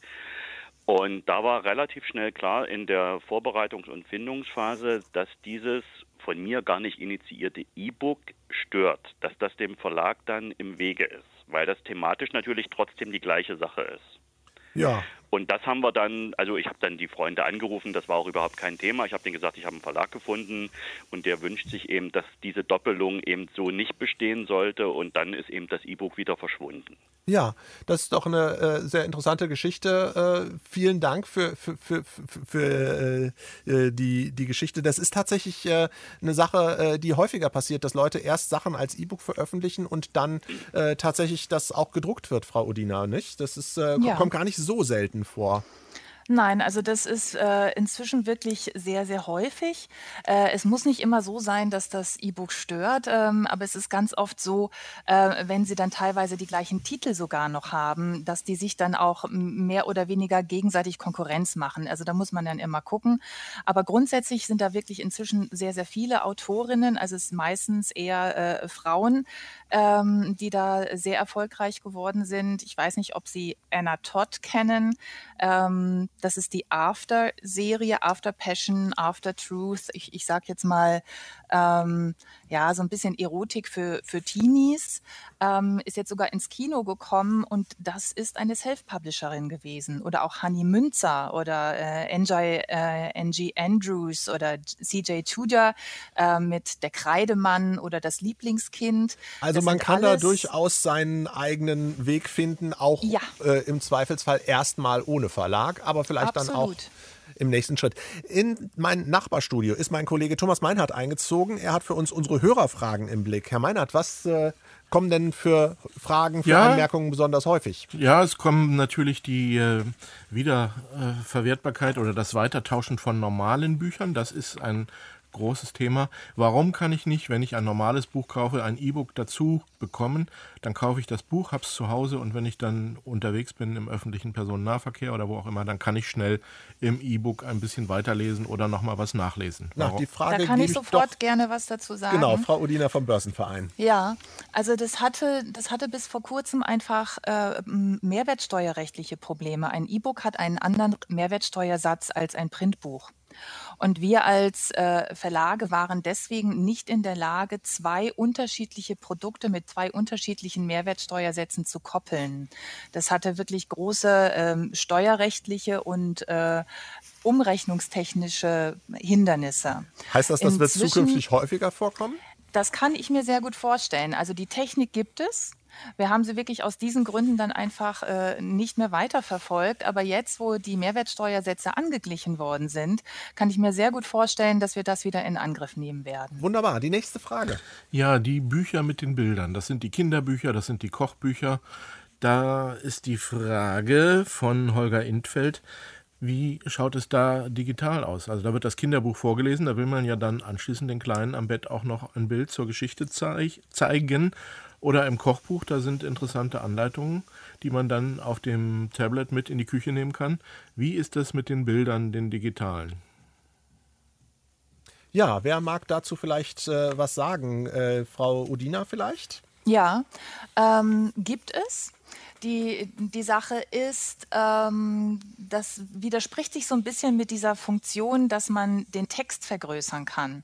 Und da war relativ schnell klar in der Vorbereitungs- und Findungsphase, dass dieses von mir gar nicht initiierte E-Book stört, dass das dem Verlag dann im Wege ist, weil das thematisch natürlich trotzdem die gleiche Sache ist. Ja. Und das haben wir dann, also ich habe dann die Freunde angerufen, das war auch überhaupt kein Thema. Ich habe denen gesagt, ich habe einen Verlag gefunden und der wünscht sich eben, dass diese Doppelung eben so nicht bestehen sollte und dann ist eben das E-Book wieder verschwunden. Ja, das ist doch eine äh, sehr interessante Geschichte. Äh, vielen Dank für, für, für, für, für äh, die, die Geschichte. Das ist tatsächlich äh, eine Sache, äh, die häufiger passiert, dass Leute erst Sachen als E-Book veröffentlichen und dann äh, tatsächlich das auch gedruckt wird, Frau Udina, nicht? Das ist, äh, Ja. kommt gar nicht so selten vor. Nein, also das ist äh, inzwischen wirklich sehr, sehr häufig. Äh, es muss nicht immer so sein, dass das E-Book stört, ähm, aber es ist ganz oft so, äh, wenn sie dann teilweise die gleichen Titel sogar noch haben, dass die sich dann auch m- mehr oder weniger gegenseitig Konkurrenz machen. Also da muss man dann immer gucken. Aber grundsätzlich sind da wirklich inzwischen sehr, sehr viele Autorinnen, also es sind meistens eher äh, Frauen, ähm, die da sehr erfolgreich geworden sind. Ich weiß nicht, ob Sie Anna Todd kennen. Ähm, das ist die After-Serie, After Passion, After Truth. Ich, ich sage jetzt mal, ähm, ja, so ein bisschen Erotik für, für Teenies. Ähm, ist jetzt sogar ins Kino gekommen und das ist eine Self-Publisherin gewesen. Oder auch Hanni Münzer oder äh, N J, äh, N G Andrews oder C J Tudor äh, mit Der Kreidemann oder Das Lieblingskind. Also Das man sind kann da alles- durchaus seinen eigenen Weg finden, auch Ja. äh, im Zweifelsfall erstmal ohne Verlag, aber vielleicht dann auch Absolut. im nächsten Schritt. In mein Nachbarstudio ist mein Kollege Thomas Meinhardt eingezogen. Er hat für uns unsere Hörerfragen im Blick. Herr Meinhardt, was äh, kommen denn für Fragen, für Ja. Anmerkungen besonders häufig? Ja, es kommen natürlich die äh, Wiederverwertbarkeit oder das Weitertauschen von normalen Büchern. Das ist ein großes Thema. Warum kann ich nicht, wenn ich ein normales Buch kaufe, ein E-Book dazu bekommen? Dann kaufe ich das Buch, habe es zu Hause und wenn ich dann unterwegs bin im öffentlichen Personennahverkehr oder wo auch immer, dann kann ich schnell im E-Book ein bisschen weiterlesen oder nochmal was nachlesen. Na, Warum? die Frage Da kann gebe ich doch- sofort gerne was dazu sagen. Genau, Frau Udina vom Börsenverein. Ja, also das hatte, das hatte bis vor kurzem einfach äh, m- mehrwertsteuerrechtliche Probleme. Ein E-Book hat einen anderen Mehrwertsteuersatz als ein Printbuch. Und wir als äh, Verlage waren deswegen nicht in der Lage, zwei unterschiedliche Produkte mit zwei unterschiedlichen Mehrwertsteuersätzen zu koppeln. Das hatte wirklich große ähm, steuerrechtliche und äh, umrechnungstechnische Hindernisse. Heißt das, das wird Inzwischen, zukünftig häufiger vorkommen? Das kann ich mir sehr gut vorstellen. Also die Technik gibt es. Wir haben sie wirklich aus diesen Gründen dann einfach äh, nicht mehr weiterverfolgt. Aber jetzt, wo die Mehrwertsteuersätze angeglichen worden sind, kann ich mir sehr gut vorstellen, dass wir das wieder in Angriff nehmen werden. Wunderbar. Die nächste Frage. Ja, die Bücher mit den Bildern. Das sind die Kinderbücher, das sind die Kochbücher. Da ist die Frage von Holger Intfeld, wie schaut es da digital aus? Also da wird das Kinderbuch vorgelesen, da will man ja dann anschließend den Kleinen am Bett auch noch ein Bild zur Geschichte zeig- zeigen. Oder im Kochbuch, da sind interessante Anleitungen, die man dann auf dem Tablet mit in die Küche nehmen kann. Wie ist das mit den Bildern, den digitalen? Ja, wer mag dazu vielleicht äh, was sagen? Äh, Frau Udina vielleicht? Ja, ähm, gibt es. Die, die Sache ist, ähm, das widerspricht sich so ein bisschen mit dieser Funktion, dass man den Text vergrößern kann.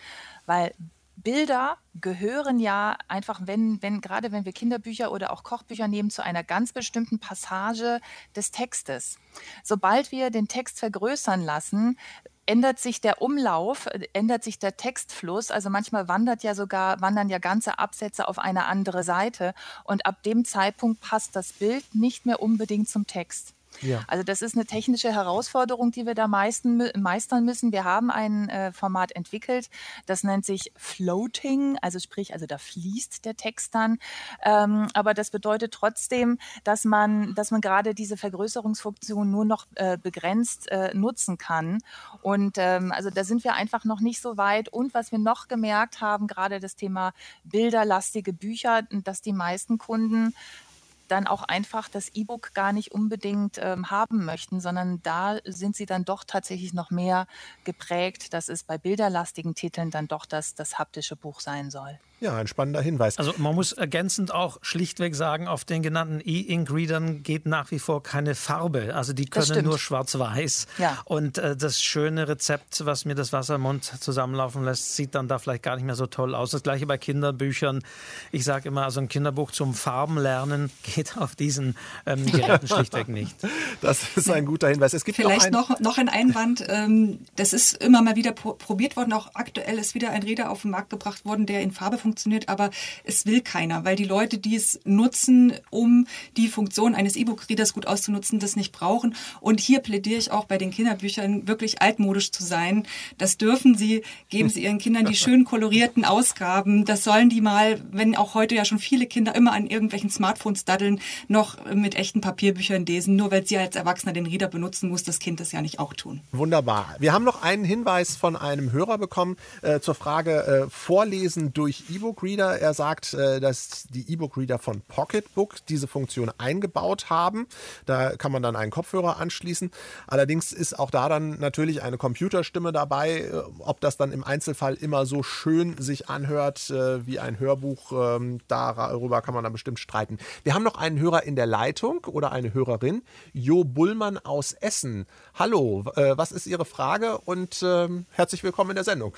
Weil Bilder gehören ja einfach, wenn, wenn, gerade wenn wir Kinderbücher oder auch Kochbücher nehmen, zu einer ganz bestimmten Passage des Textes. Sobald wir den Text vergrößern lassen, ändert sich der Umlauf, ändert sich der Textfluss. Also manchmal wandert ja sogar, wandern ja ganze Absätze auf eine andere Seite. Und ab dem Zeitpunkt passt das Bild nicht mehr unbedingt zum Text. Ja. Also das ist eine technische Herausforderung, die wir da meisten, meistern müssen. Wir haben ein äh, Format entwickelt, das nennt sich Floating, also sprich, also da fließt der Text dann. Ähm, aber das bedeutet trotzdem, dass man, dass man gerade diese Vergrößerungsfunktion nur noch äh, begrenzt äh, nutzen kann. Und ähm, also da sind wir einfach noch nicht so weit. Und was wir noch gemerkt haben, gerade das Thema bilderlastige Bücher, dass die meisten Kunden dann auch einfach das E-Book gar nicht unbedingt ähm, haben möchten, sondern da sind sie dann doch tatsächlich noch mehr geprägt, dass es bei bilderlastigen Titeln dann doch das, das haptische Buch sein soll. Ja, ein spannender Hinweis. Also man muss ergänzend auch schlichtweg sagen, auf den genannten E-Ink-Readern geht nach wie vor keine Farbe. Also die können nur schwarz-weiß. Ja. Und äh, das schöne Rezept, was mir das Wasser im Mund zusammenlaufen lässt, sieht dann da vielleicht gar nicht mehr so toll aus. Das gleiche bei Kinderbüchern. Ich sage immer, also ein Kinderbuch zum Farbenlernen geht auf diesen ähm, Geräten schlichtweg nicht. Das ist ein guter Hinweis. Es gibt vielleicht noch, ein noch, noch ein Einwand. Ähm, das ist immer mal wieder pro- probiert worden. Auch aktuell ist wieder ein Reader auf den Markt gebracht worden, der in Farbe funktioniert, aber es will keiner, weil die Leute, die es nutzen, um die Funktion eines E-Book-Readers gut auszunutzen, das nicht brauchen. Und hier plädiere ich auch bei den Kinderbüchern, wirklich altmodisch zu sein. Das dürfen sie, geben sie ihren Kindern die schön kolorierten Ausgaben. Das sollen die mal, wenn auch heute ja schon viele Kinder immer an irgendwelchen Smartphones daddeln, noch mit echten Papierbüchern lesen. Nur weil sie als Erwachsener den Reader benutzen, muss das Kind das ja nicht auch tun. Wunderbar. Wir haben noch einen Hinweis von einem Hörer bekommen äh, zur Frage äh, Vorlesen durch E-Book-Reader. Er sagt, äh, dass die E-Book-Reader von Pocketbook diese Funktion eingebaut haben. Da kann man dann einen Kopfhörer anschließen. Allerdings ist auch da dann natürlich eine Computerstimme dabei. Äh, ob das dann im Einzelfall immer so schön sich anhört äh, wie ein Hörbuch, äh, darüber kann man dann bestimmt streiten. Wir haben noch einen Hörer in der Leitung oder eine Hörerin, Jo Bullmann aus Essen. Hallo, äh, was ist Ihre Frage und äh, herzlich willkommen in der Sendung.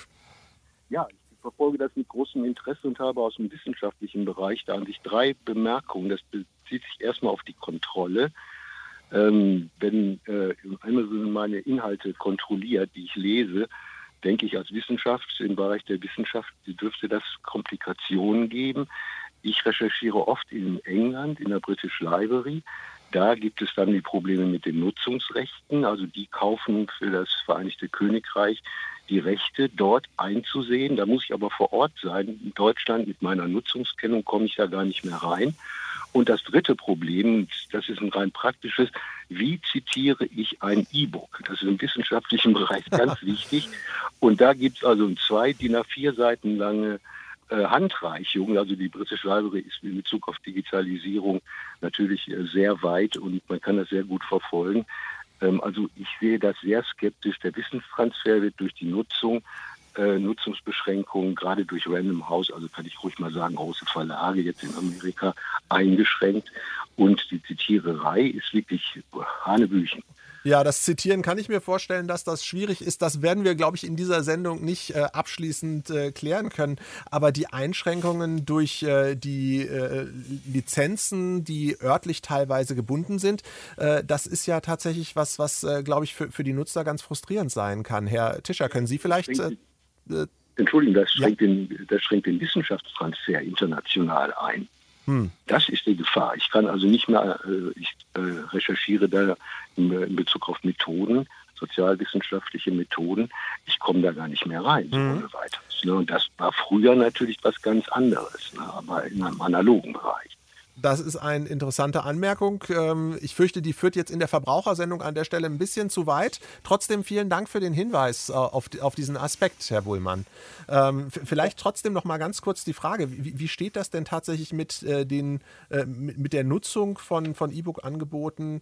Ja, ich verfolge das mit großem Interesse und habe aus dem wissenschaftlichen Bereich da an sich drei Bemerkungen. Das bezieht sich erstmal auf die Kontrolle. Ähm, wenn äh, Amazon meine Inhalte kontrolliert, die ich lese, denke ich als Wissenschaft, im Bereich der Wissenschaft dürfte das Komplikationen geben. Ich recherchiere oft in England, in der British Library. Da gibt es dann die Probleme mit den Nutzungsrechten. Also die kaufen für das Vereinigte Königreich die Rechte, dort einzusehen. Da muss ich aber vor Ort sein. In Deutschland mit meiner Nutzungskennung komme ich da gar nicht mehr rein. Und das dritte Problem, das ist ein rein praktisches, wie zitiere ich ein E-Book? Das ist im wissenschaftlichen Bereich ganz wichtig. Und da gibt es also zwei D I N A vier Seiten lange äh, Handreichungen. Also die British Library ist in Bezug auf Digitalisierung natürlich äh, sehr weit und man kann das sehr gut verfolgen. Ähm, also ich sehe das sehr skeptisch. Der Wissenstransfer wird durch die Nutzung, äh, Nutzungsbeschränkungen, gerade durch Random House, also kann ich ruhig mal sagen, große Verlage jetzt in Amerika, eingeschränkt. Und die Zitiererei ist wirklich Hanebüchen. Ja, das Zitieren kann ich mir vorstellen, dass das schwierig ist. Das werden wir, glaube ich, in dieser Sendung nicht äh, abschließend äh, klären können. Aber die Einschränkungen durch äh, die äh, Lizenzen, die örtlich teilweise gebunden sind, äh, das ist ja tatsächlich was, was, äh, glaube ich, für, für die Nutzer ganz frustrierend sein kann. Herr Tischer, können Sie vielleicht... Äh, äh, Entschuldigung, das schränkt, ja. den, das schränkt den Wissenschaftstransfer international ein. Hm. Das ist die Gefahr. Ich kann also nicht mehr, äh, ich äh, recherchiere da in, in Bezug auf Methoden, sozialwissenschaftliche Methoden, ich komme da gar nicht mehr rein, so hm. ohne weiteres. Ne? Und das war früher natürlich was ganz anderes, ne? Aber in einem analogen Bereich. Das ist eine interessante Anmerkung. Ich fürchte, die führt jetzt in der Verbrauchersendung an der Stelle ein bisschen zu weit. Trotzdem vielen Dank für den Hinweis auf, auf diesen Aspekt, Herr Buhlmann. Vielleicht trotzdem noch mal ganz kurz die Frage, wie, wie steht das denn tatsächlich mit, den, mit der Nutzung von, von E-Book-Angeboten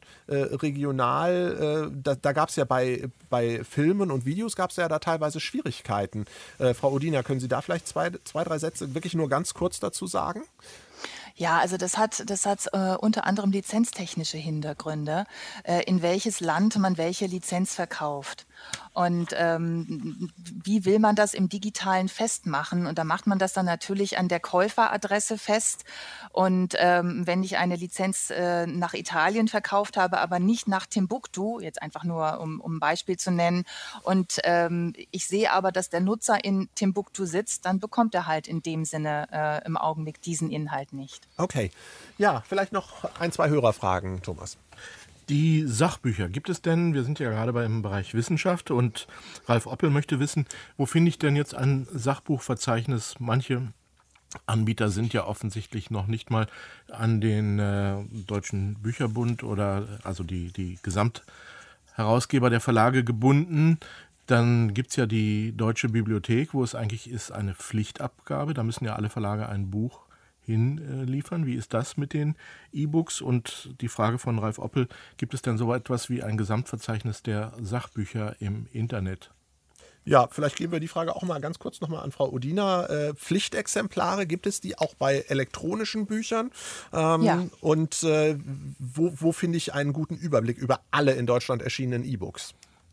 regional? Da, da gab es ja bei, bei Filmen und Videos gab es ja da teilweise Schwierigkeiten. Frau Udina, können Sie da vielleicht zwei, zwei, drei Sätze wirklich nur ganz kurz dazu sagen? Ja, also das hat, das hat äh, unter anderem lizenztechnische Hintergründe, äh, in welches Land man welche Lizenz verkauft. Und ähm, wie will man das im Digitalen festmachen? Und da macht man das dann natürlich an der Käuferadresse fest. Und ähm, wenn ich eine Lizenz äh, nach Italien verkauft habe, aber nicht nach Timbuktu, jetzt einfach nur, um, um ein Beispiel zu nennen, und ähm, ich sehe aber, dass der Nutzer in Timbuktu sitzt, dann bekommt er halt in dem Sinne äh, im Augenblick diesen Inhalt nicht. Okay. Ja, vielleicht noch ein, zwei Hörerfragen, Thomas. Die Sachbücher, gibt es denn, wir sind ja gerade beim Bereich Wissenschaft und Ralf Oppel möchte wissen, wo finde ich denn jetzt ein Sachbuchverzeichnis? Manche Anbieter sind ja offensichtlich noch nicht mal an den äh, Deutschen Bücherbund oder also die, die Gesamtherausgeber der Verlage gebunden. Dann gibt es ja die Deutsche Bibliothek, wo es eigentlich ist eine Pflichtabgabe. Da müssen ja alle Verlage ein Buch hinliefern. Wie ist das mit den E-Books? Und die Frage von Ralf Oppel, gibt es denn so etwas wie ein Gesamtverzeichnis der Sachbücher im Internet? Ja, vielleicht geben wir die Frage auch mal ganz kurz nochmal an Frau Udina. Äh, Pflichtexemplare, gibt es die auch bei elektronischen Büchern? Ähm, ja. Und äh, wo, wo finde ich einen guten Überblick über alle in Deutschland erschienenen E-Books?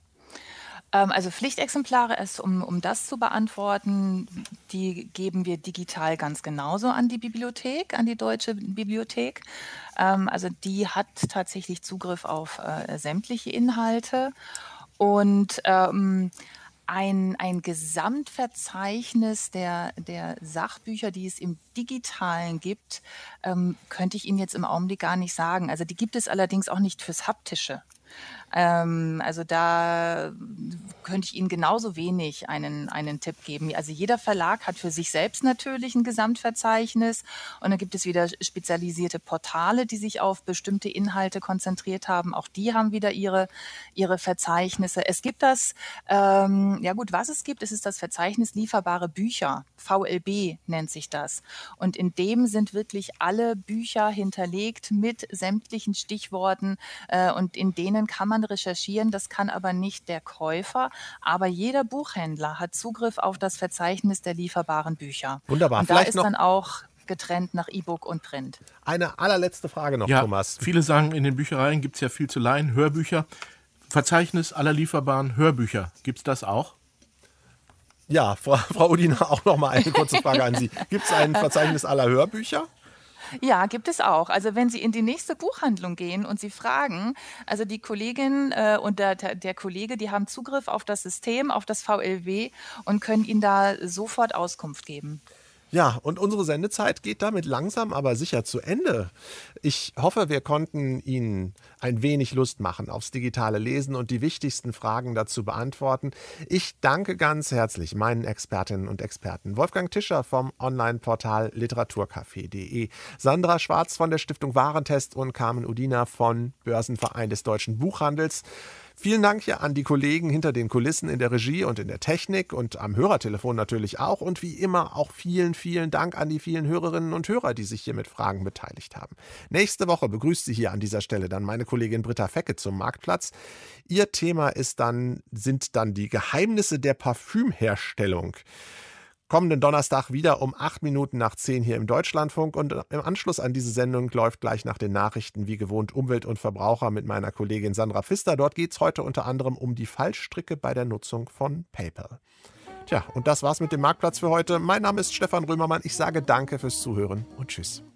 Also Pflichtexemplare, erst um, um das zu beantworten, die geben wir digital ganz genauso an die Bibliothek, an die Deutsche Bibliothek. Ähm, also die hat tatsächlich Zugriff auf äh, sämtliche Inhalte. Und ähm, ein, ein Gesamtverzeichnis der, der Sachbücher, die es im Digitalen gibt, ähm, könnte ich Ihnen jetzt im Augenblick gar nicht sagen. Also die gibt es allerdings auch nicht fürs Haptische. Ähm, also da könnte ich Ihnen genauso wenig einen, einen Tipp geben. Also jeder Verlag hat für sich selbst natürlich ein Gesamtverzeichnis und dann gibt es wieder spezialisierte Portale, die sich auf bestimmte Inhalte konzentriert haben. Auch die haben wieder ihre, ihre Verzeichnisse. Es gibt das, ähm, ja gut, was es gibt, ist, ist das Verzeichnis lieferbare Bücher. V L B nennt sich das. Und in dem sind wirklich alle Bücher hinterlegt mit sämtlichen Stichworten äh, und in denen kann man recherchieren, das kann aber nicht der Käufer, aber jeder Buchhändler hat Zugriff auf das Verzeichnis der lieferbaren Bücher. Wunderbar. Und da Vielleicht ist noch dann auch getrennt nach E-Book und Print. Eine allerletzte Frage noch, ja, Thomas. Viele sagen, in den Büchereien gibt es ja viel zu leihen, Hörbücher. Verzeichnis aller lieferbaren Hörbücher, gibt es das auch? Ja, Frau, Frau Udina, auch noch mal eine kurze Frage an Sie. Gibt es ein Verzeichnis aller Hörbücher? Ja, gibt es auch. Also wenn Sie in die nächste Buchhandlung gehen und Sie fragen, also die Kollegin äh, und der, der Kollege, die haben Zugriff auf das System, auf das V L W und können Ihnen da sofort Auskunft geben. Ja, und unsere Sendezeit geht damit langsam, aber sicher zu Ende. Ich hoffe, wir konnten Ihnen ein wenig Lust machen aufs digitale Lesen und die wichtigsten Fragen dazu beantworten. Ich danke ganz herzlich meinen Expertinnen und Experten. Wolfgang Tischer vom Online-Portal literaturcafé punkt de, Sandra Schwarz von der Stiftung Warentest und Carmen Udina von Börsenverein des Deutschen Buchhandels. Vielen Dank hier an die Kollegen hinter den Kulissen in der Regie und in der Technik und am Hörertelefon natürlich auch. Und wie immer auch vielen, vielen Dank an die vielen Hörerinnen und Hörer, die sich hier mit Fragen beteiligt haben. Nächste Woche begrüßt Sie hier an dieser Stelle dann meine Kollegin Britta Fecke zum Marktplatz. Ihr Thema ist dann, sind dann die Geheimnisse der Parfümherstellung. Kommenden Donnerstag wieder um acht Minuten nach zehn hier im Deutschlandfunk. Und im Anschluss an diese Sendung läuft gleich nach den Nachrichten wie gewohnt Umwelt und Verbraucher mit meiner Kollegin Sandra Pfister. Dort geht es heute unter anderem um die Fallstricke bei der Nutzung von PayPal. Tja, und das war's mit dem Marktplatz für heute. Mein Name ist Stefan Römermann. Ich sage danke fürs Zuhören und tschüss.